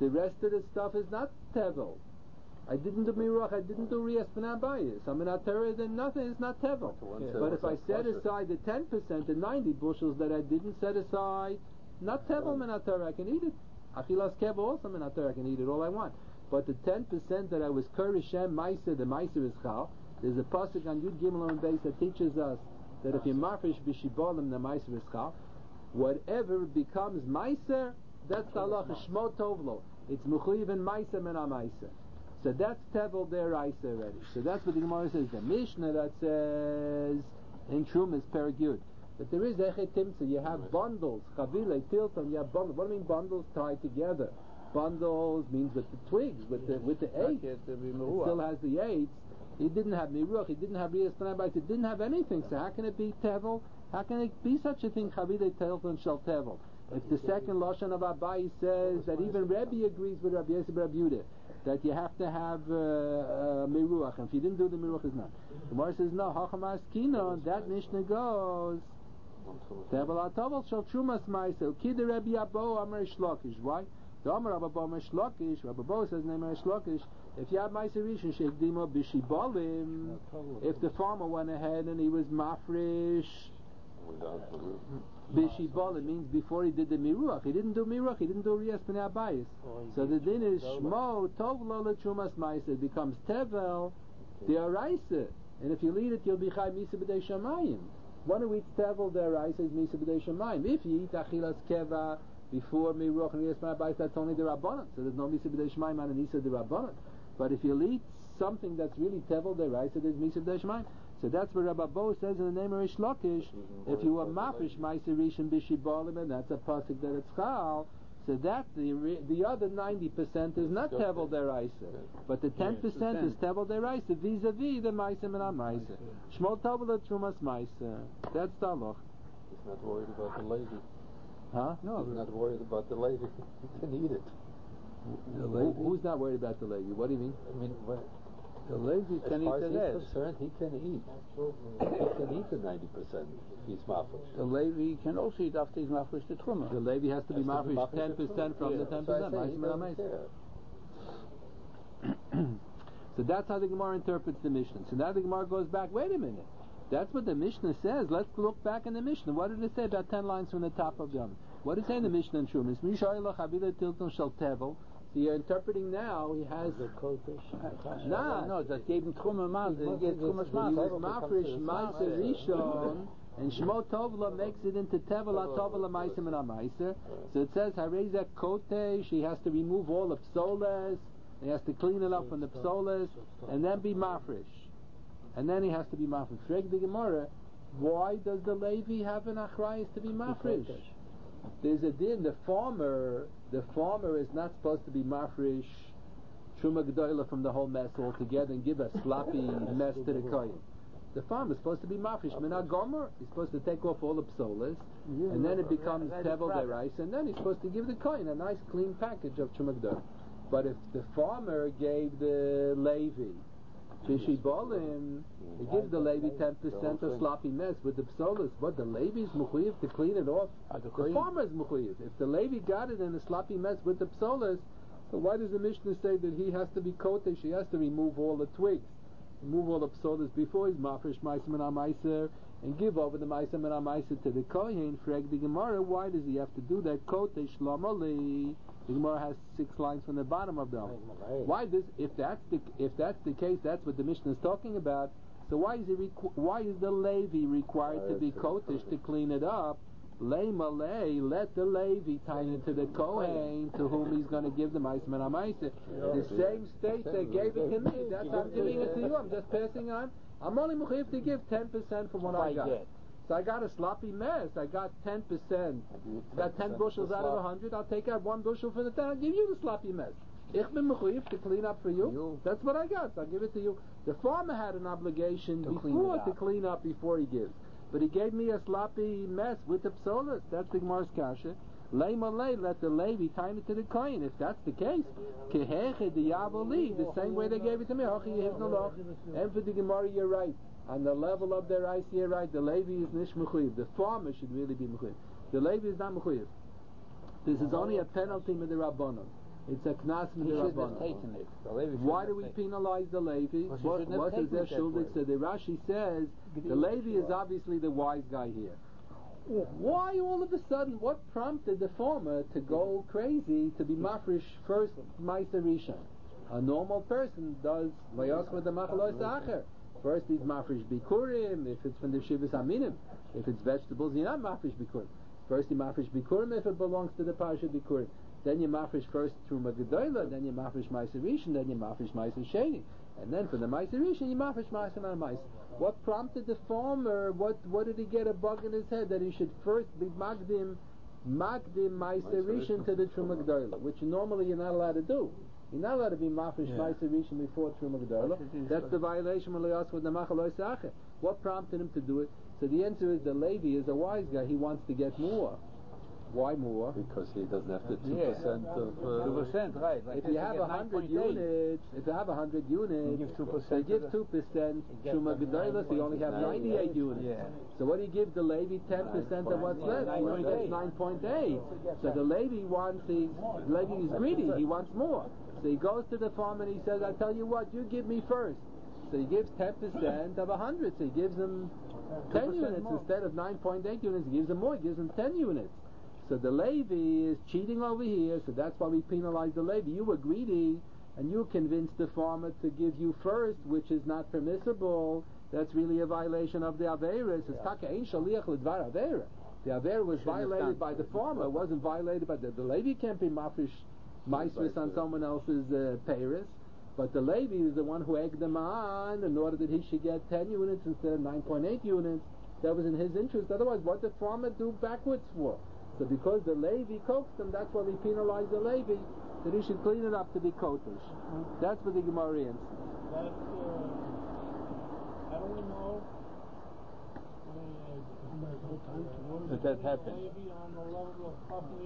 the rest of the stuff is not tevel. I didn't do miruach, I didn't do riyas b'nai bayis. I'm in Torah, then nothing is not tevel. But if I set aside the 10%, the 90 bushels that I didn't set aside, not tevel min Torah, I can eat it. Achilas keva also min Torah, I can eat it all I want. But the 10% that I was Korishem Meiser, the Meiser is Chal. There's a pasuk on Yud Gimel on base that teaches us that if you mafresh b'shibolim, the Meiser is Chal. Whatever becomes Meiser, that's the halacha Shmo Tovlo. It's Mechuyev and Meiser min ha-Meiser. So that's Tevel Deraisa already. So that's what the Gemara says. The Mishnah that says in Trumas Perek Yud. But there is Echet Timtza. You have bundles, Chavile, Tilton. You have bundles. What do you mean bundles tied together? Bundles means with the twigs, with the eights. It still has the eights. He didn't have Miruch. He didn't have Riyas B'nai. He didn't have anything. So how can it be Tevel? How can it be such a thing? Chavile, Tilton, Shel Tevel. If the second Lashon of Abai says that even Rebbe agrees with Rabbi Yosef Rabbi Yehuda that you have to have Miruach, and if you didn't do the Miruach, it's not. The Gemara says no. Hachamas Kino. That Mishnah goes. Tevel Atavel Shel Trumas Ma'aser. Kida Rabbi Abo Amar Shlokish. Why? The Amar Rabbi Abo Amar Shlokish. Rabbi Abo says name Amar Shlokish. If you have Ma'aser Rishon Sheikdimo B'Shibolim, if the farmer went ahead and he was mafresh. B'Shibolim means before he did the Miruach. He didn't do Miruach, he didn't do Riyas B'nai Abayis. So the din is Shmo Tov Lo L'Trumas Ma'aser. It becomes Tevel D'Oraisa. And if you eat it, you'll be Chai Misa B'dei Shamayim. One who eats Tevel D'Oraisa is Misa B'dei Shamayim. If you eat Achilas Keva before Miruach and Riyas B'nai Abayis, that's only the Rabbanan. So there's no Misa B'dei Shamayim on an Isa the Rabbanan. But if you eat something that's really Tevel D'Oraisa, there's Misa B'dei Shamayim. So that's what Rabbi Bo says in the name of Rish Lakish. If you were mafresh Ma'aser Rishon B'Shibolim, and that's a pasuk that it's Chal, so that the other 90% is not Tevel Deraisa, but the 10% is Tevel Deraisa vis-a-vis the Ma'aser min ha-Ma'aser. Shmo Tevel Trumas Ma'aser. That's the halach. He's not worried about the lady. Huh? No, he's not worried about the lady. He can eat it. Who's not worried about the lady? What do you mean? I mean, the lady can eat the rest. Concerned, he can eat. He can eat the 90%. He's mafresh. The Levi can also eat after he's mafresh the truma. The Levi has to be mafresh 10% from the 10%. So that's how the Gemara interprets the Mishnah. So now the Gemara goes back. Wait a minute. That's what the Mishnah says. Let's look back in the Mishnah. What did it say about 10 lines from the top of them? What did it say in the Mishnah in Shumas? So you're interpreting now, he has the kodesh. No, that gave him truma mas. He gave truma mas. He was mafresh ma'aser rishon, and Shmo Tovla makes it into tevel tovla ma'aser min ha-ma'aser. So it says hareza kodesh. He has to remove all the psolas. He has to clean it up from the psolas, and then be mafresh. And then he has to be mafresh. Frag the Gemara, why does the Levi have an achrayus to be mafresh? There's a din. The farmer is not supposed to be mafresh truma gedola from the whole mess altogether and give a sloppy mess to the kohen. The farmer is supposed to be mafresh min ha-gomer. He's supposed to take off all the psolas, and then it becomes tevel derais, and then he's supposed to give the kohen a nice clean package of truma gedola. But if the farmer gave the Levi Bishibolim, he gives the Levi 10% of sloppy mess with the psolas, but the Levi is mechuyev to clean it off. The farmer is mechuyev. If the Levi got it in a sloppy mess with the psolas, so why does the Mishnah say that he has to be kotesh? He has to remove all the twigs, remove all the psolas before he's mafresh ma'aser min ha-ma'aser, and give over the ma'aser min ha-ma'aser to the kohen. Frag the Gemara, why does he have to do that? Kotesh lamali. The Gemara has 6 lines from the bottom of them. Why this? If that's the case, that's what the Mishnah is talking about. So why is the Levi required to be kotesh to clean it up? Lei malei, let the Levi tie it to the Kohen to whom he's going to give the ma'aser min ha-ma'aser. The same state that gave it to me, that's I'm giving it to you. I'm just passing on. I'm only mechuyev to give 10% from what I got. So I got a sloppy mess. I got 10%. I got 10 bushels out of 100. I'll take out 1 bushel for the 10. I'll give you the sloppy mess. Ich bin mechuyev to clean up for you. That's what I got. So I'll give it to you. The farmer had an obligation to clean up before he gives. But he gave me a sloppy mess with the psolas. That's the Gemara's kasha. Lei malei, let the Levi tie it to the kohen. If that's the case, keheche diyavoli, the same way they gave it to me. And for the Gemara, you're right. On the level of their ice, you're right. The Levi is nish mechuyev. The farmer should really be mechuyev. The Levi is not mechuyev. This is only a penalty with the Rabbanon. It's a knas He shouldn't have taken it. Why do we penalize the Levi? What is their shuldik? So the Rashi says the Levi is obviously the wise guy here. Why all of a sudden? What prompted the farmer to go crazy to be mafresh first Meiser Rishon? A normal person does layos with the machalois acher. First he's mafresh bikurim if it's from the shivas aminim. If it's vegetables, you're not mafresh bikurim. First you mafresh bikurim if it belongs to the parsha bikurim. Then you mafresh first Truma Gedola, then you mafresh Meiser Rishon, then you mafresh Meiser Sheni. And then for the Meiser Rishon, you mafresh Meiser not Meiser. What prompted the farmer? What did he get a bug in his head that he should first be Magdim Meiser Rishon to the Truma Gedola, which normally you're not allowed to do. You're not allowed to be mafresh Meiser Rishon before Truma Gedola. That's the violation of Leos with the Machaloi Sacher. What prompted him to do it? So the answer is the Levi is a wise guy. He wants to get more. Why more? Because he doesn't have the 2% of... 2%, right. Like if you have 100 units, you give 2%. So you give 2%. Truma Gedola, so you only have 98 units. Yeah. So what do you give the Levi? 10% of what's left. 9.8. So the Levi is greedy. He wants more. So he goes to the farm and he says, I tell you what, you give me first. So he gives 10% of 100. So he gives him 10 units more. Instead of 9.8 units. He gives him more. He gives him 10 units. So the Levi is cheating over here, so that's why we penalize the Levi. You were greedy, and you convinced the farmer to give you first, which is not permissible. That's really a violation of the Aveira. It says, Taka ein shaliach l'dvar Aveira. The Aveira was violated by the farmer, it wasn't violated by the Levi can't be mafresh maisris on someone else's peiris, but the Levi is the one who egged them on in order that he should get 10 units instead of 9.8 units. That was in his interest. Otherwise, what did the farmer do backwards for? So because the Levi coaxed him, that's why we penalize the Levi, that he should clean it up to be kodesh. That's what the Gemara answers. How do we know that happened? Maybe on the level of properly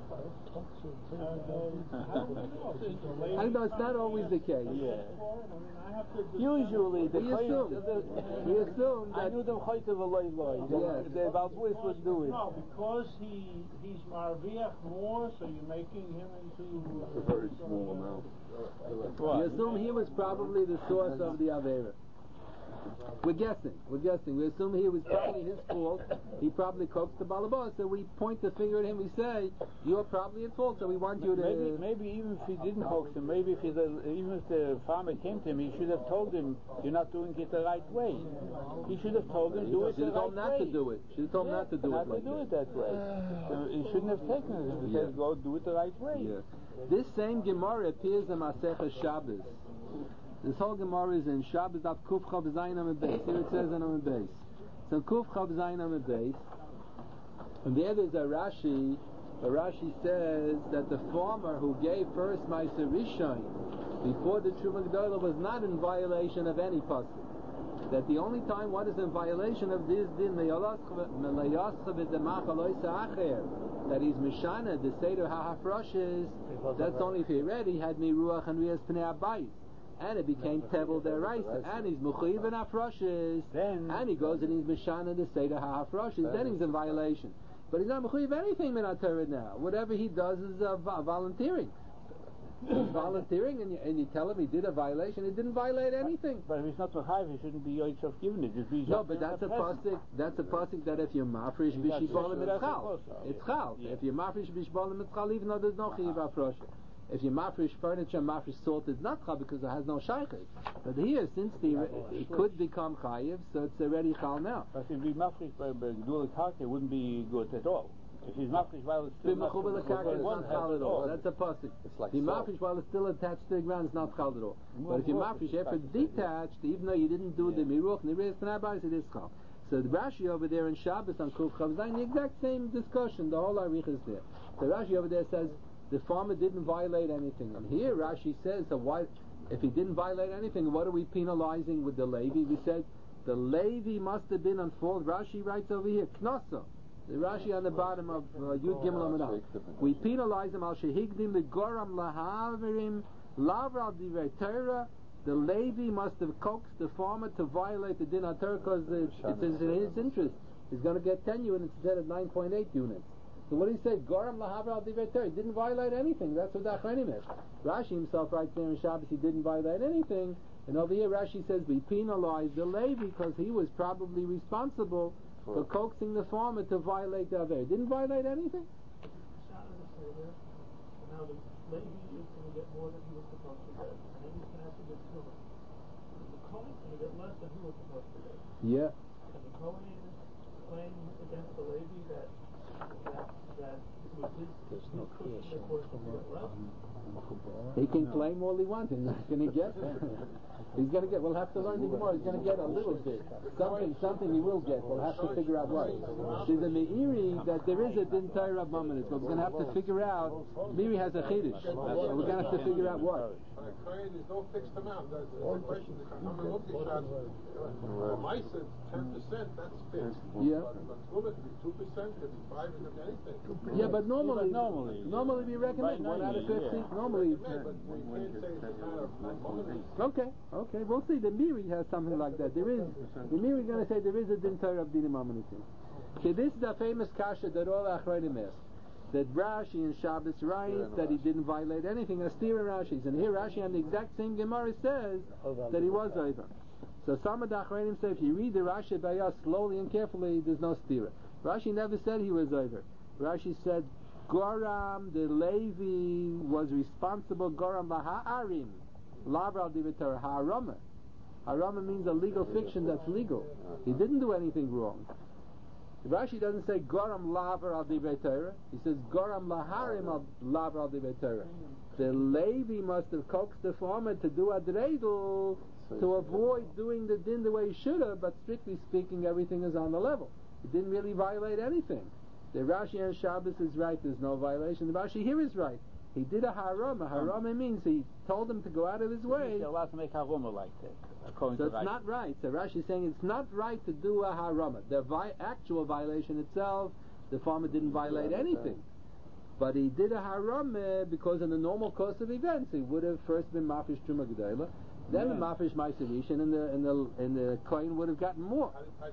I know it's not always the case. Yeah. Usually, we assume that I knew them chaytav aloy. The Balbuis would do it. No, because he's marviach more, so you're making him into a very small amount. We assume he was probably the source of the Aveira. We're guessing. We assume he was probably his fault. He probably coaxed the balabah. So we point the finger at him. We say, "You're probably at fault." So we want you to. Maybe even if he didn't coax him, maybe even if the farmer came to him, he should have told him, "You're not doing it the right way." He should have told him, "Do it the right way." Not to do it. Should have told him not to do it. Not to do it that way. He shouldn't have taken it. He says, "Go do it the right way." Yeah. This same Gemara appears in Masechah Shabbos. This whole Gemara is in Shabbos of Kuf Chav Zayin Amud Beis. Here it says in Amud Beis. So Kuf Chav Zayin Amud Beis, and there's a Rashi. The Rashi says that the farmer who gave first Meiser Rishon before the Truma Gedola was not in violation of any pasuk. That the only time one is in violation of this din that he's Mishana, the Seder HaHafroshes, that's only if he already had Miruach and Rias Pnei Abayis. And it became Tevel Deraisa, and he's Mechuyev and Afroshes, and he goes and he's Mishana the Seder HaHafroshes, then he's in violation. But he's not Mechuyev anything Min Torah now. Whatever he does is volunteering. He's volunteering, and you tell him he did a violation. He didn't violate anything. But if he's not Mechayev, he shouldn't be Yoitzof giving it. No, but that's a pasuk. That's a pasuk that if you're mafresh b'shibolim it's chal. It's chal. If you're mafresh b'shibolim it's chal, even though there's no chiyav afroshes. If you mafresh furniture, mafresh salt, it's not chal because it has no shaykhis. But here, since it could become chayiv, so it's already chal now. But if we mafresh by Gdul Karka, it wouldn't be good at all. If he's mafresh while it's still not chal at all. That's a pasuk. If you mafresh while it's still attached to the ground, it's not chal at all. But if you mafresh after it's detached, even though you didn't do the miruch, nirez p'nabais, it is chal. So the Rashi over there in Shabbos on Kuf Chav Zayin, the exact same discussion. The whole arich is there. The Rashi over there says the farmer didn't violate anything. And here Rashi says, so why, if he didn't violate anything, what are we penalizing with the Levi? We said the Levi must have been on fault. Rashi writes over here, Knossa. The Rashi on the bottom of Yud Gimel Amud. We penalize him al shehigdim legoram lahaverim lavral divrei Torah. The Levi must have coaxed the farmer to violate the din of Torah because it's in his interest. He's going to get 10 units instead of 9.8 units. So what did he say? Goram lahaver al divrei Torah. He didn't violate anything. That's what the Achronim is. Rashi himself writes there in Shabbos he didn't violate anything. And over here Rashi says we penalize the Levi because he was probably responsible for coaxing the farmer to violate the Aver. He didn't violate anything. Now the Levi is going to get more than he was supposed to get. And then he's going to have to get silver. The Kohen is going to get less than he was supposed to get. Yeah. And the Kohen is playing against the Levi that with his cushion, of course, will get less. He can claim all he wants. He's not going to get. He's going to get. We'll have to learn the Gemara. He's going to get a little bit. Something he will get. We'll have to figure out what. There's a Meiri that there is a din Torah of Mamonis, but we're going to have to figure out. Meiri has a Chiddush. So we're going to have to figure out what. There's no fixed amount. That's the question. I'm looking at mice at 10%. That's fixed. Yeah. But 2% could be 5. It could be anything. Yeah, but normally we recommend 1 out of 50. Normally. Okay, we'll see. The Meiri has something like that. There is. The Meiri is going to say there is a din Torah of dinim amanitim. Okay, this is a famous kasha that all Achronim ask. That Rashi in Shabbos writes that he didn't violate anything. Astir Rashi's, and here Rashi on the exact same Gemara says that he was over. So some of the Achronim say if you read the Rashi Bayah slowly and carefully, there's no stira. Rashi never said he was over. Rashi said Goram the Levi was responsible. Goram laha'arim lavral divitar ha'arama. Harama means a legal fiction that's legal. He didn't do anything wrong. Rashi doesn't say Goram lavar al divrei Torah. He says Goram laharim al lavar al divrei Torah. The Levi must have coaxed the farmer to do a dreidel to avoid doing the din the way he should have, but strictly speaking everything is on the level. He didn't really violate anything. The Rashi and Shabbos is right, there's no violation. The Rashi here is right. He did a harama. Harama means he told him to go out of his way. He's allowed to make harama like that, according so to it's not right. So Rashi is saying it's not right to do a harama. The actual violation itself, the farmer didn't violate anything. But he did a harama because in the normal course of events he would have first been mafish truma gedayla, then the mafish ma'aserish, and the coin would have gotten more.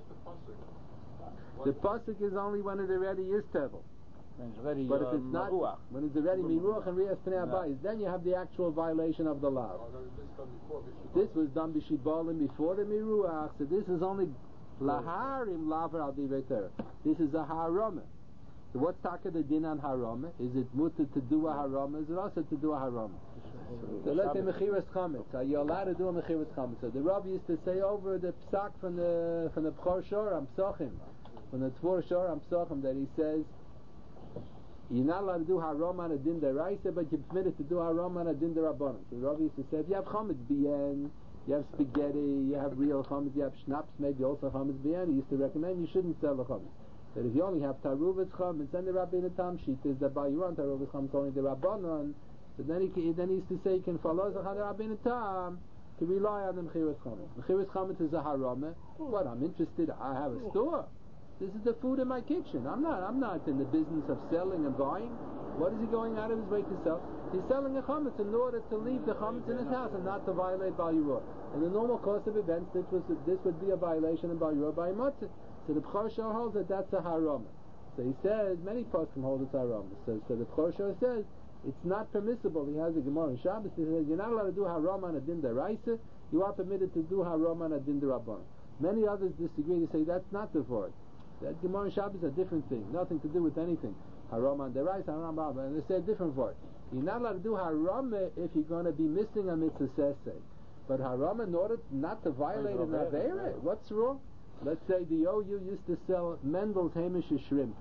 The pasuk is only when it already is tevel. But if it's not, when it's already miruach and riyas pnei abayis, then you have the actual violation of the law. This was done b'shibolim before the miruach, so this is only laharim lavar al divrei Torah. This is a harama. So what's taka the din on harama? Is it mutter to do a harama? Is it also to do a harama? So let's say mechiras chametz. Are you allowed to do a mechiras chametz? So the Rabbi used to say over the psak from the Bchor Shoram Psochim, from the Tvor Shoram Psochim, that he says you're not allowed to do haram on a din deraisa, but you're permitted to do haram on a din derabbanan. So the Rabbi used to say if you have chametz bien, you have spaghetti, you have real chametz, you have schnapps, maybe also chametz bien, he used to recommend you shouldn't sell the chametz. That if you only have taruvet chametz, then the Rabbeinu Tam sheet is that by your own taruvet chametz only the rabbanon. So then he used to say you can follow the Rabbeinu Tam to rely on the mechiras chametz. Mechiras chametz is a haram. What? I'm interested. I have a store. This is the food in my kitchen. I'm not in the business of selling and buying. What is he going out of his way to sell? He's selling a chametz in order to leave the chametz in his house and not to violate Bal Yirah. In the normal course of events, this would be a violation of Bal Yirah by matzah. So the Bchor Shor holds that that's a haram. So he says many poskim hold it's haram. So the Bchor Shor says it's not permissible. He has a Gemara in Shabbos. He says you're not allowed to do haram on a din deraisa. You are permitted to do haram on a din derabbanan. Many others disagree. They say that's not the word. That Gemara and Shabbos is a different thing, nothing to do with anything. Haram on derais, haram on, and they say a different word. You're not allowed to do haram if you're going to be missing a mitzvah seseh. But haram in order not to violate an avera. What's wrong? Let's say the OU used to sell Mendel's Hamish shrimp.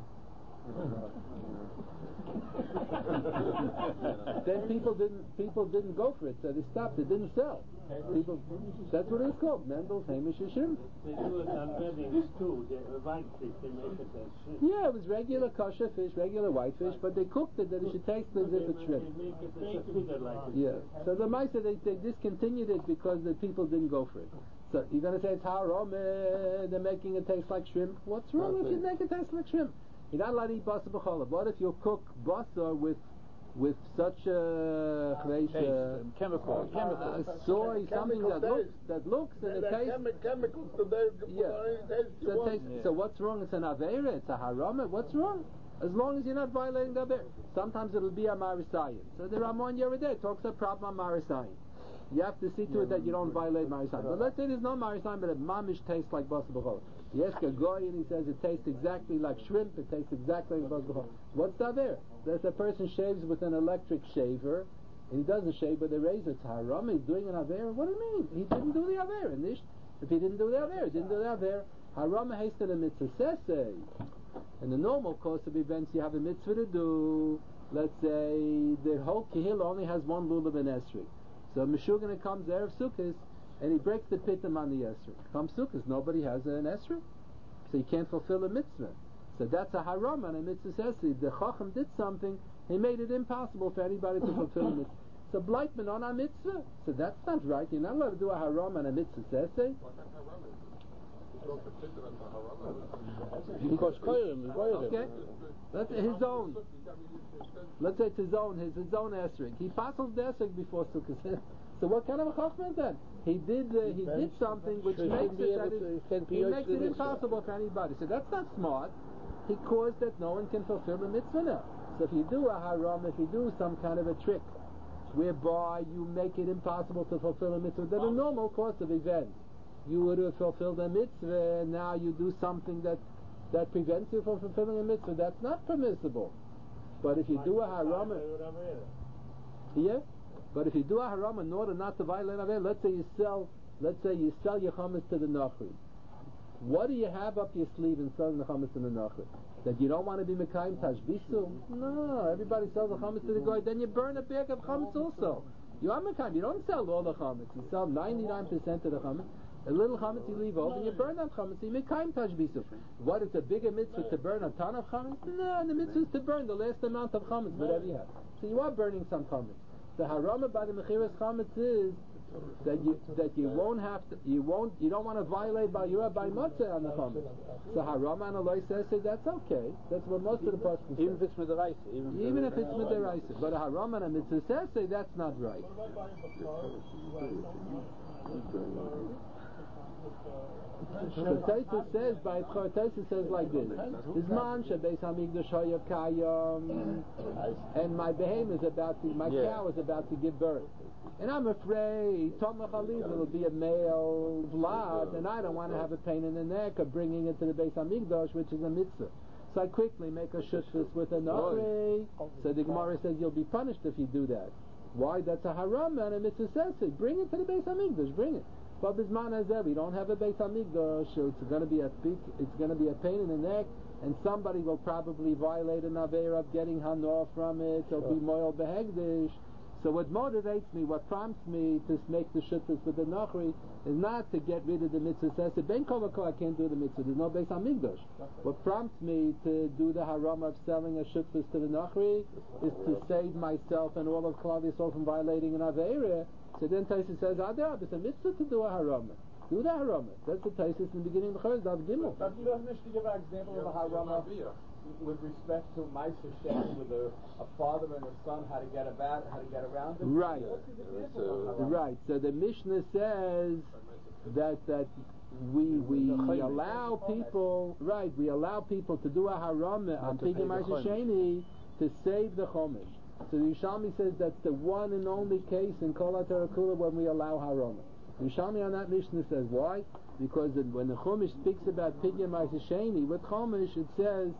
Then people didn't go for it, so they stopped. It didn't sell. That's what it's called, Mendel's Hamish shrimp. They do it on weddings too. The white fish, they make it as shrimp. Yeah, it was regular kosher fish, regular white fish, but they cooked it that it should taste as if it's shrimp. They make it like it. Yeah. So the Maisa they discontinued it because the people didn't go for it. So you're going to say it's haram, they're making it taste like shrimp. What's wrong if you make it taste like shrimp? You're not allowed to eat basar b'cholov. What if you cook basar with such a chemical, soy, something that looks and it tastes. Chemicals today. Yeah. So what's wrong? It's an avera. It's a haram. What's wrong? as long as you're not violating the Aver. Sometimes it'll be a Marisayin. So the Ramon Yerideh talks a problem on Marisayin. You have to see to it that you don't violate Marisayin. But let's say there's no Marisayin, but a mamish tastes like Bas B'chol. You ask a goy and he says it tastes exactly like shrimp, it tastes exactly like Bas B'chol. What's that there? That a person shaves with an electric shaver, and he doesn't shave with a razor. It's haram, he's doing an Aver. What do you mean? He didn't do the Aver. If he didn't do the Aver, he didn't do the Aver. Haram hasted a mitzvah sesei. In the normal course of events, you have a mitzvah to do. Let's say the whole kihil only has one lulav and esrog. So Meshugana comes Erev Sukkot and he breaks the pitim on the esrog. Comes Sukkot, nobody has an esrog, so he can't fulfill a mitzvah. So that's a haram on a mitzvah sesei. The Chacham did something, he made it impossible for anybody to fulfill a mitzvah. So blightman on a mitzvah. So that's not right. You're not allowed to do a haram on a mitzvah sesei. Because okay, that's his own. Let's say it's his own esrog. He passes the esrog before Sukkot. So what kind of a chachma is that? He did something which makes it impossible for anybody. So that's not smart. He caused that no one can fulfill the mitzvah now. So if you do a haram, if you do some kind of a trick whereby you make it impossible to fulfill a mitzvah, then a normal course of events, you would have fulfilled a mitzvah, and now you do something that prevents you from fulfilling a mitzvah. That's not permissible. But if you do a haram, but if you do a haram in order not to violate Aver, let's say you sell your chametz to the Nachri. What do you have up your sleeve in selling the chametz to the Nachri? That you don't want to be mekayim tashbisu? No, everybody sells the chametz to the goy. Then you burn a bag of chametz also. You are mekayim. You don't sell all the chametz. You sell 99% of the chametz. A little chametz you leave over, and you burn that chametz. You make kaim tashbisu. What, it's a bigger mitzvah to burn a ton of chametz? No, the mitzvah is to burn the last amount of chametz, whatever you have. So you are burning some chametz. The harama by the mechiras chametz is that you won't have to, you don't want to violate by matzah on the chametz. So harama and Allah says that's okay. That's what most of the poskim say. Even if it's midaraisa. Even if it's midaraisa. But a harama and a mitzvah says that's not right. So Taisa says like this: Bisman shebeis hamikdash hayakayim, and my cow is about to give birth, and I'm afraid Tomach Aliv will be a male vlad, and I don't want to have a pain in the neck of bringing it to the Beis Hamikdash, which is a mitzvah. So I quickly make a shutfus with a nachri. So the Gemara says you'll be punished if you do that. Why? That's a haram, and a mitzvah says it. Bring it to the Beis Hamikdash. Bring it. But bisman hazeh, we don't have a Beis Hamikdash, so it's going to be a pain in the neck, and somebody will probably violate an aver of getting hanor from it, or be moil behegdish. So what motivates me, what prompts me to make the shutfus with the nachri, is not to get rid of the mitzvah. Says ben kol v'kol I can't do the mitzvah. There's no Beis Hamikdash. What prompts me to do the haram of selling a shutfus to the nachri is to save myself and all of Klal Yisrael from violating an avera. So then Taisus says, it's a mitzvah to do a harama. Do the harama. That's the Taisus in the beginning of the Chorus, Dav Gimel. But you don't wish to give an example of a harama with respect to Ma'aser Sheni, with a father and a son, how to get around it? Right. Right. So the Mishnah says that we allow people, we allow people to do a harama on Pigim Ma'aser Sheni to save the Chumash. So the Yerushalmi says that's the one and only case in Kol HaTorah Kula when we allow harama. The Yerushalmi on that Mishnah says why? Because when the Chumash speaks about Pidyon Ma'aser Sheni with Chumash, it says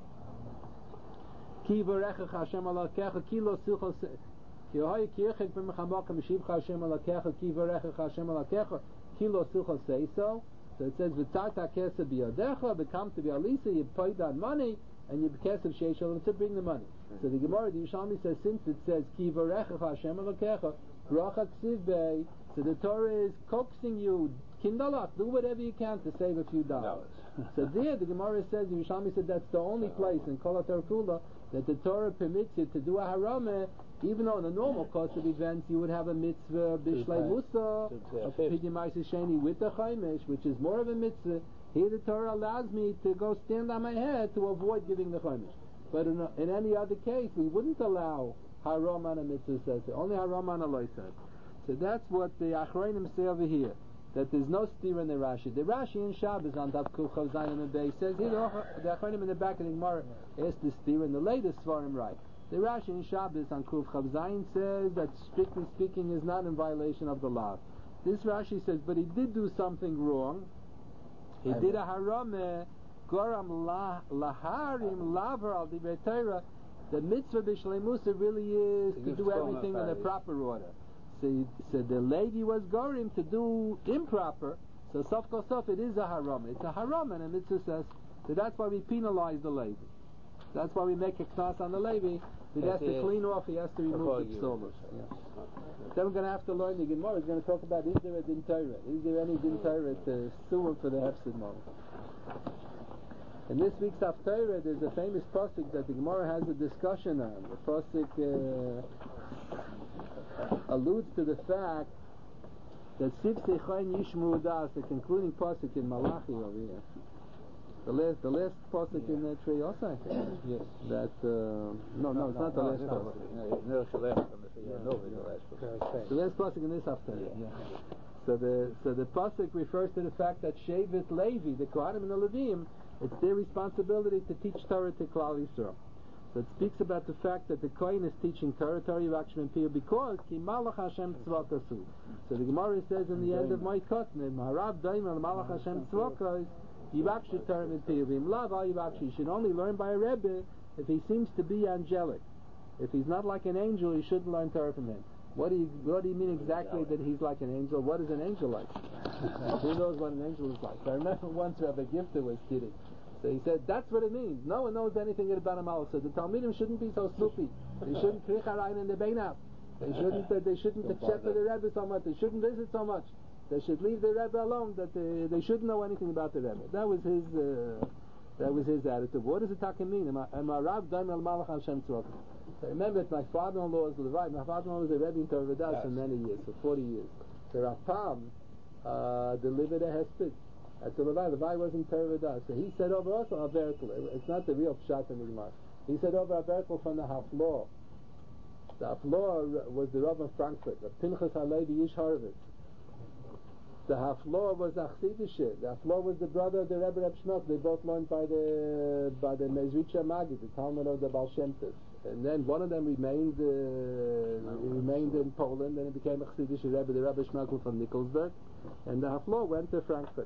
Ki Varechecha Hashem Alakecha Ki Lo Silcha Ki Hoy Kirchek B'Mechamaka Meshivcha Hashem Alakecha Ki Varechecha Hashem Alakecha Ki Lo Silcha Seiso. So it says V'tzarta Kesa B'Yodecha B'kam to B'Alisa, you paid on money and you Kesa B'Sheishol to bring the money. So the Gemara, the Yerushalmi says, since it says Ki Varechecha Hashem Alakecha Bracha Ksivbei, so the Torah is coaxing you, kindalach, do whatever you can to save a few dollars. So there, the Gemara says, the Yerushalmi said that's the only place in Kol HaTorah Kula that the Torah permits you to do a harama, even though in the normal course of events you would have a mitzvah b'shlei musa, a Pidyon Ma'aser Sheni with the Chaimish, which is more of a mitzvah. Here the Torah allows me to go stand on my head to avoid giving the Chaimish. But in any other case, we wouldn't allow haram on a mitzvah says, only haram on a loy says. So that's what the Achronim say over here. that there's no steer in the Rashi. The Rashi in Shabbos on Daf Kuf Chav Zayin and Beis says here the Achronim in the back of the Gemara asked the steer, and the latest Svarim right. The Rashi in Shabbos on Kuf Chav Zayin says that strictly speaking is not in violation of the law. This Rashi says, but he did do something wrong. He did a haram, goram laharim lavar al divrei Torah. The mitzvah b'shleimusa really is to do everything in the proper order. So the lady was gorim to do improper. So sof kol sof, it is a haram. It's a haram, and the mitzvah says. So that's why we penalize the lady. That's why we make a knas on the lady. He has to clean off. He has to remove the psolos. Then we're going to have to learn the Gemara. It's going to talk about, is there a din Torah? Is there any din Torah to sue him for the hefsid moment? In this week's Haftarah, there's a famous pasuk that the Gemara has a discussion on. The pasuk alludes to the fact that Sivsei Chayin Yishmu Das, the concluding pasuk in Malachi over here. The last pasuk in the tree also, I think. Yes. That no, it's not the last pasuk. The last pasuk in this Haftarah. Yeah. So the pasuk refers to the fact that Shevet Levi, the Kohanim and the Levim, it's their responsibility to teach Torah to Klal Yisrael. So it speaks about the fact that the Kohen is teaching Torah Yivakshim and Piyah because Ki Malach Hashem Tzvakasu. So the Gemara says in the end of Moed Katan, Maharav Daimel Malach Hashem Tzvakas Yivakshim Torah and Piyah V'imlav Yivakshim. You should only learn by a Rebbe if he seems to be angelic. If he's not like an angel, you shouldn't learn Torah from him. What do you mean exactly that he's like an angel? What is an angel like? Who knows what an angel is like? I remember once Rabbi Gifter was kidding. So he said, that's what it means. No one knows anything about a mouse. So the Talmidim shouldn't be so snoopy. They shouldn't krich harayin in the beinav. They shouldn't check with the Rebbe so much. They shouldn't visit so much. They should leave the Rebbe alone. That they shouldn't know anything about the Rebbe. That was his attitude. What does it mean? Remember, my father-in-law was Levi. My father-in-law was a Rebbe in Torah Vodaas for many years, for 40 years. The Rapam delivered a hesped. At the Levi wasn't Torah Vodaas. So he said over also a vertical. It's not the real pshat in the Gemara. He said over a vertical from the Haflor. The Haflor was the Rav of Frankfurt, the Pinchas HaLevi Ish Horowitz. The Haflor was Achsidishe. The Haflor was the brother of the Rebbe Reb Shmuel. They both learned by the Mezritcha Magid, the Talmud of the Baal Shem Tov. And then one of them remained in Poland, and it became a Chassidish Rebbe, the Rebbe Shmuel from Nikolsburg, and the Haflor went to Frankfurt.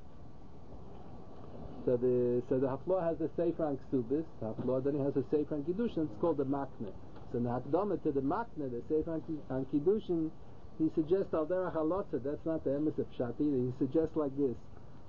So the Haflor has a Sefer on Ksubis, the Haflor then he has a Sefer on Kiddushin, it's called the Makne. So in the Hakdama to the Makne, the Sefer on Kiddushin, he suggests Al Derech HaLotza, that's not the emes of Pshat either, he suggests like this.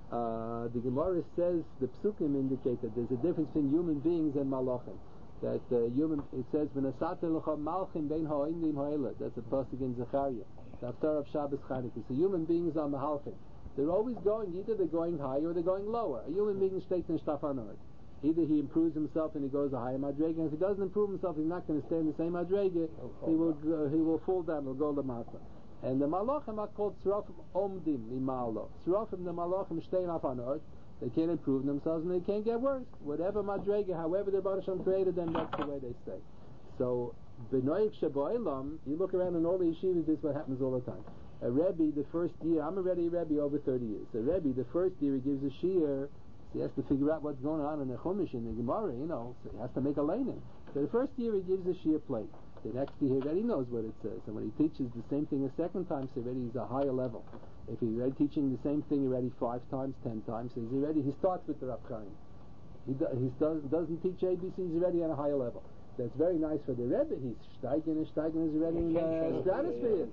The Gemara says, the Psukim indicate that there's a difference between human beings and Malachim. That it says, "V'nasate l'cha malchim bein ha'oindim ha'ela." That's a pasuk in Zechariah, the Haftarah of Shabbos Chanukah. So human beings are mahalchim. They're always going, either they're going higher or they're going lower. A human being stays in Shtafanot. Either he improves himself and he goes a higher madrega, and if he doesn't improve himself, he's not going to stay in the same madrega. He will fall down. He'll go lamata. And the malachim are called tzrafim omdim imalo. Tzrafim, the malachim stay in Afanot. They can't improve themselves and they can't get worse. Whatever madrega, however the Baruch Hashem created them, that's the way they stay. So, b'noik shaboilam, you look around in all the yeshivas, this is what happens all the time. A Rebbe, the first year, I'm already a Rebbe over 30 years. A Rebbe, the first year he gives a shiur, so he has to figure out what's going on in the Chumash, in the Gemara, so he has to make a leinim. So the first year he gives a shiur plate. The next year he already knows what it says. And when he teaches the same thing a second time, so already he's a higher level. If he's already teaching the same thing already 5 times, 10 times, so he starts with the Rav Chaim. He doesn't teach ABC, he's already on a higher level. That's very nice for the Rebbe. He's steigen is already in the stratosphere.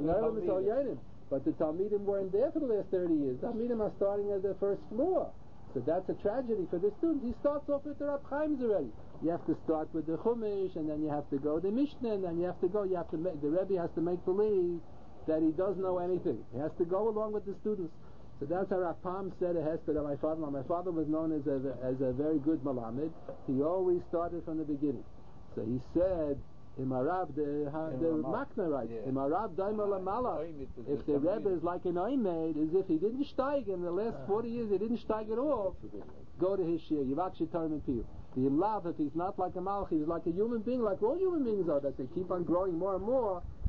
But the Talmidim weren't there for the last 30 years. The Talmidim are starting at the first floor. So that's a tragedy for the student. He starts off with the Rav Chaims already. You have to start with the Chumash, and then you have to go to the Mishnah, and then the Rebbe has to make believe that he doesn't know anything. He has to go along with the students. So that's how Rapam said a hesped of my father. My father was known as a very good malamed. He always started from the beginning. So he said, Imarav, the Makna writes, Imarav daimel malach. If the Rebbe is like an oimed, as if he didn't steig in the last 40 years, he didn't steig at all, go to his shiur, Yivakshi Torah and Piyah. The Imlav, if he's not like a malach, he's like a human being, like all human beings are, that they keep on growing more and more,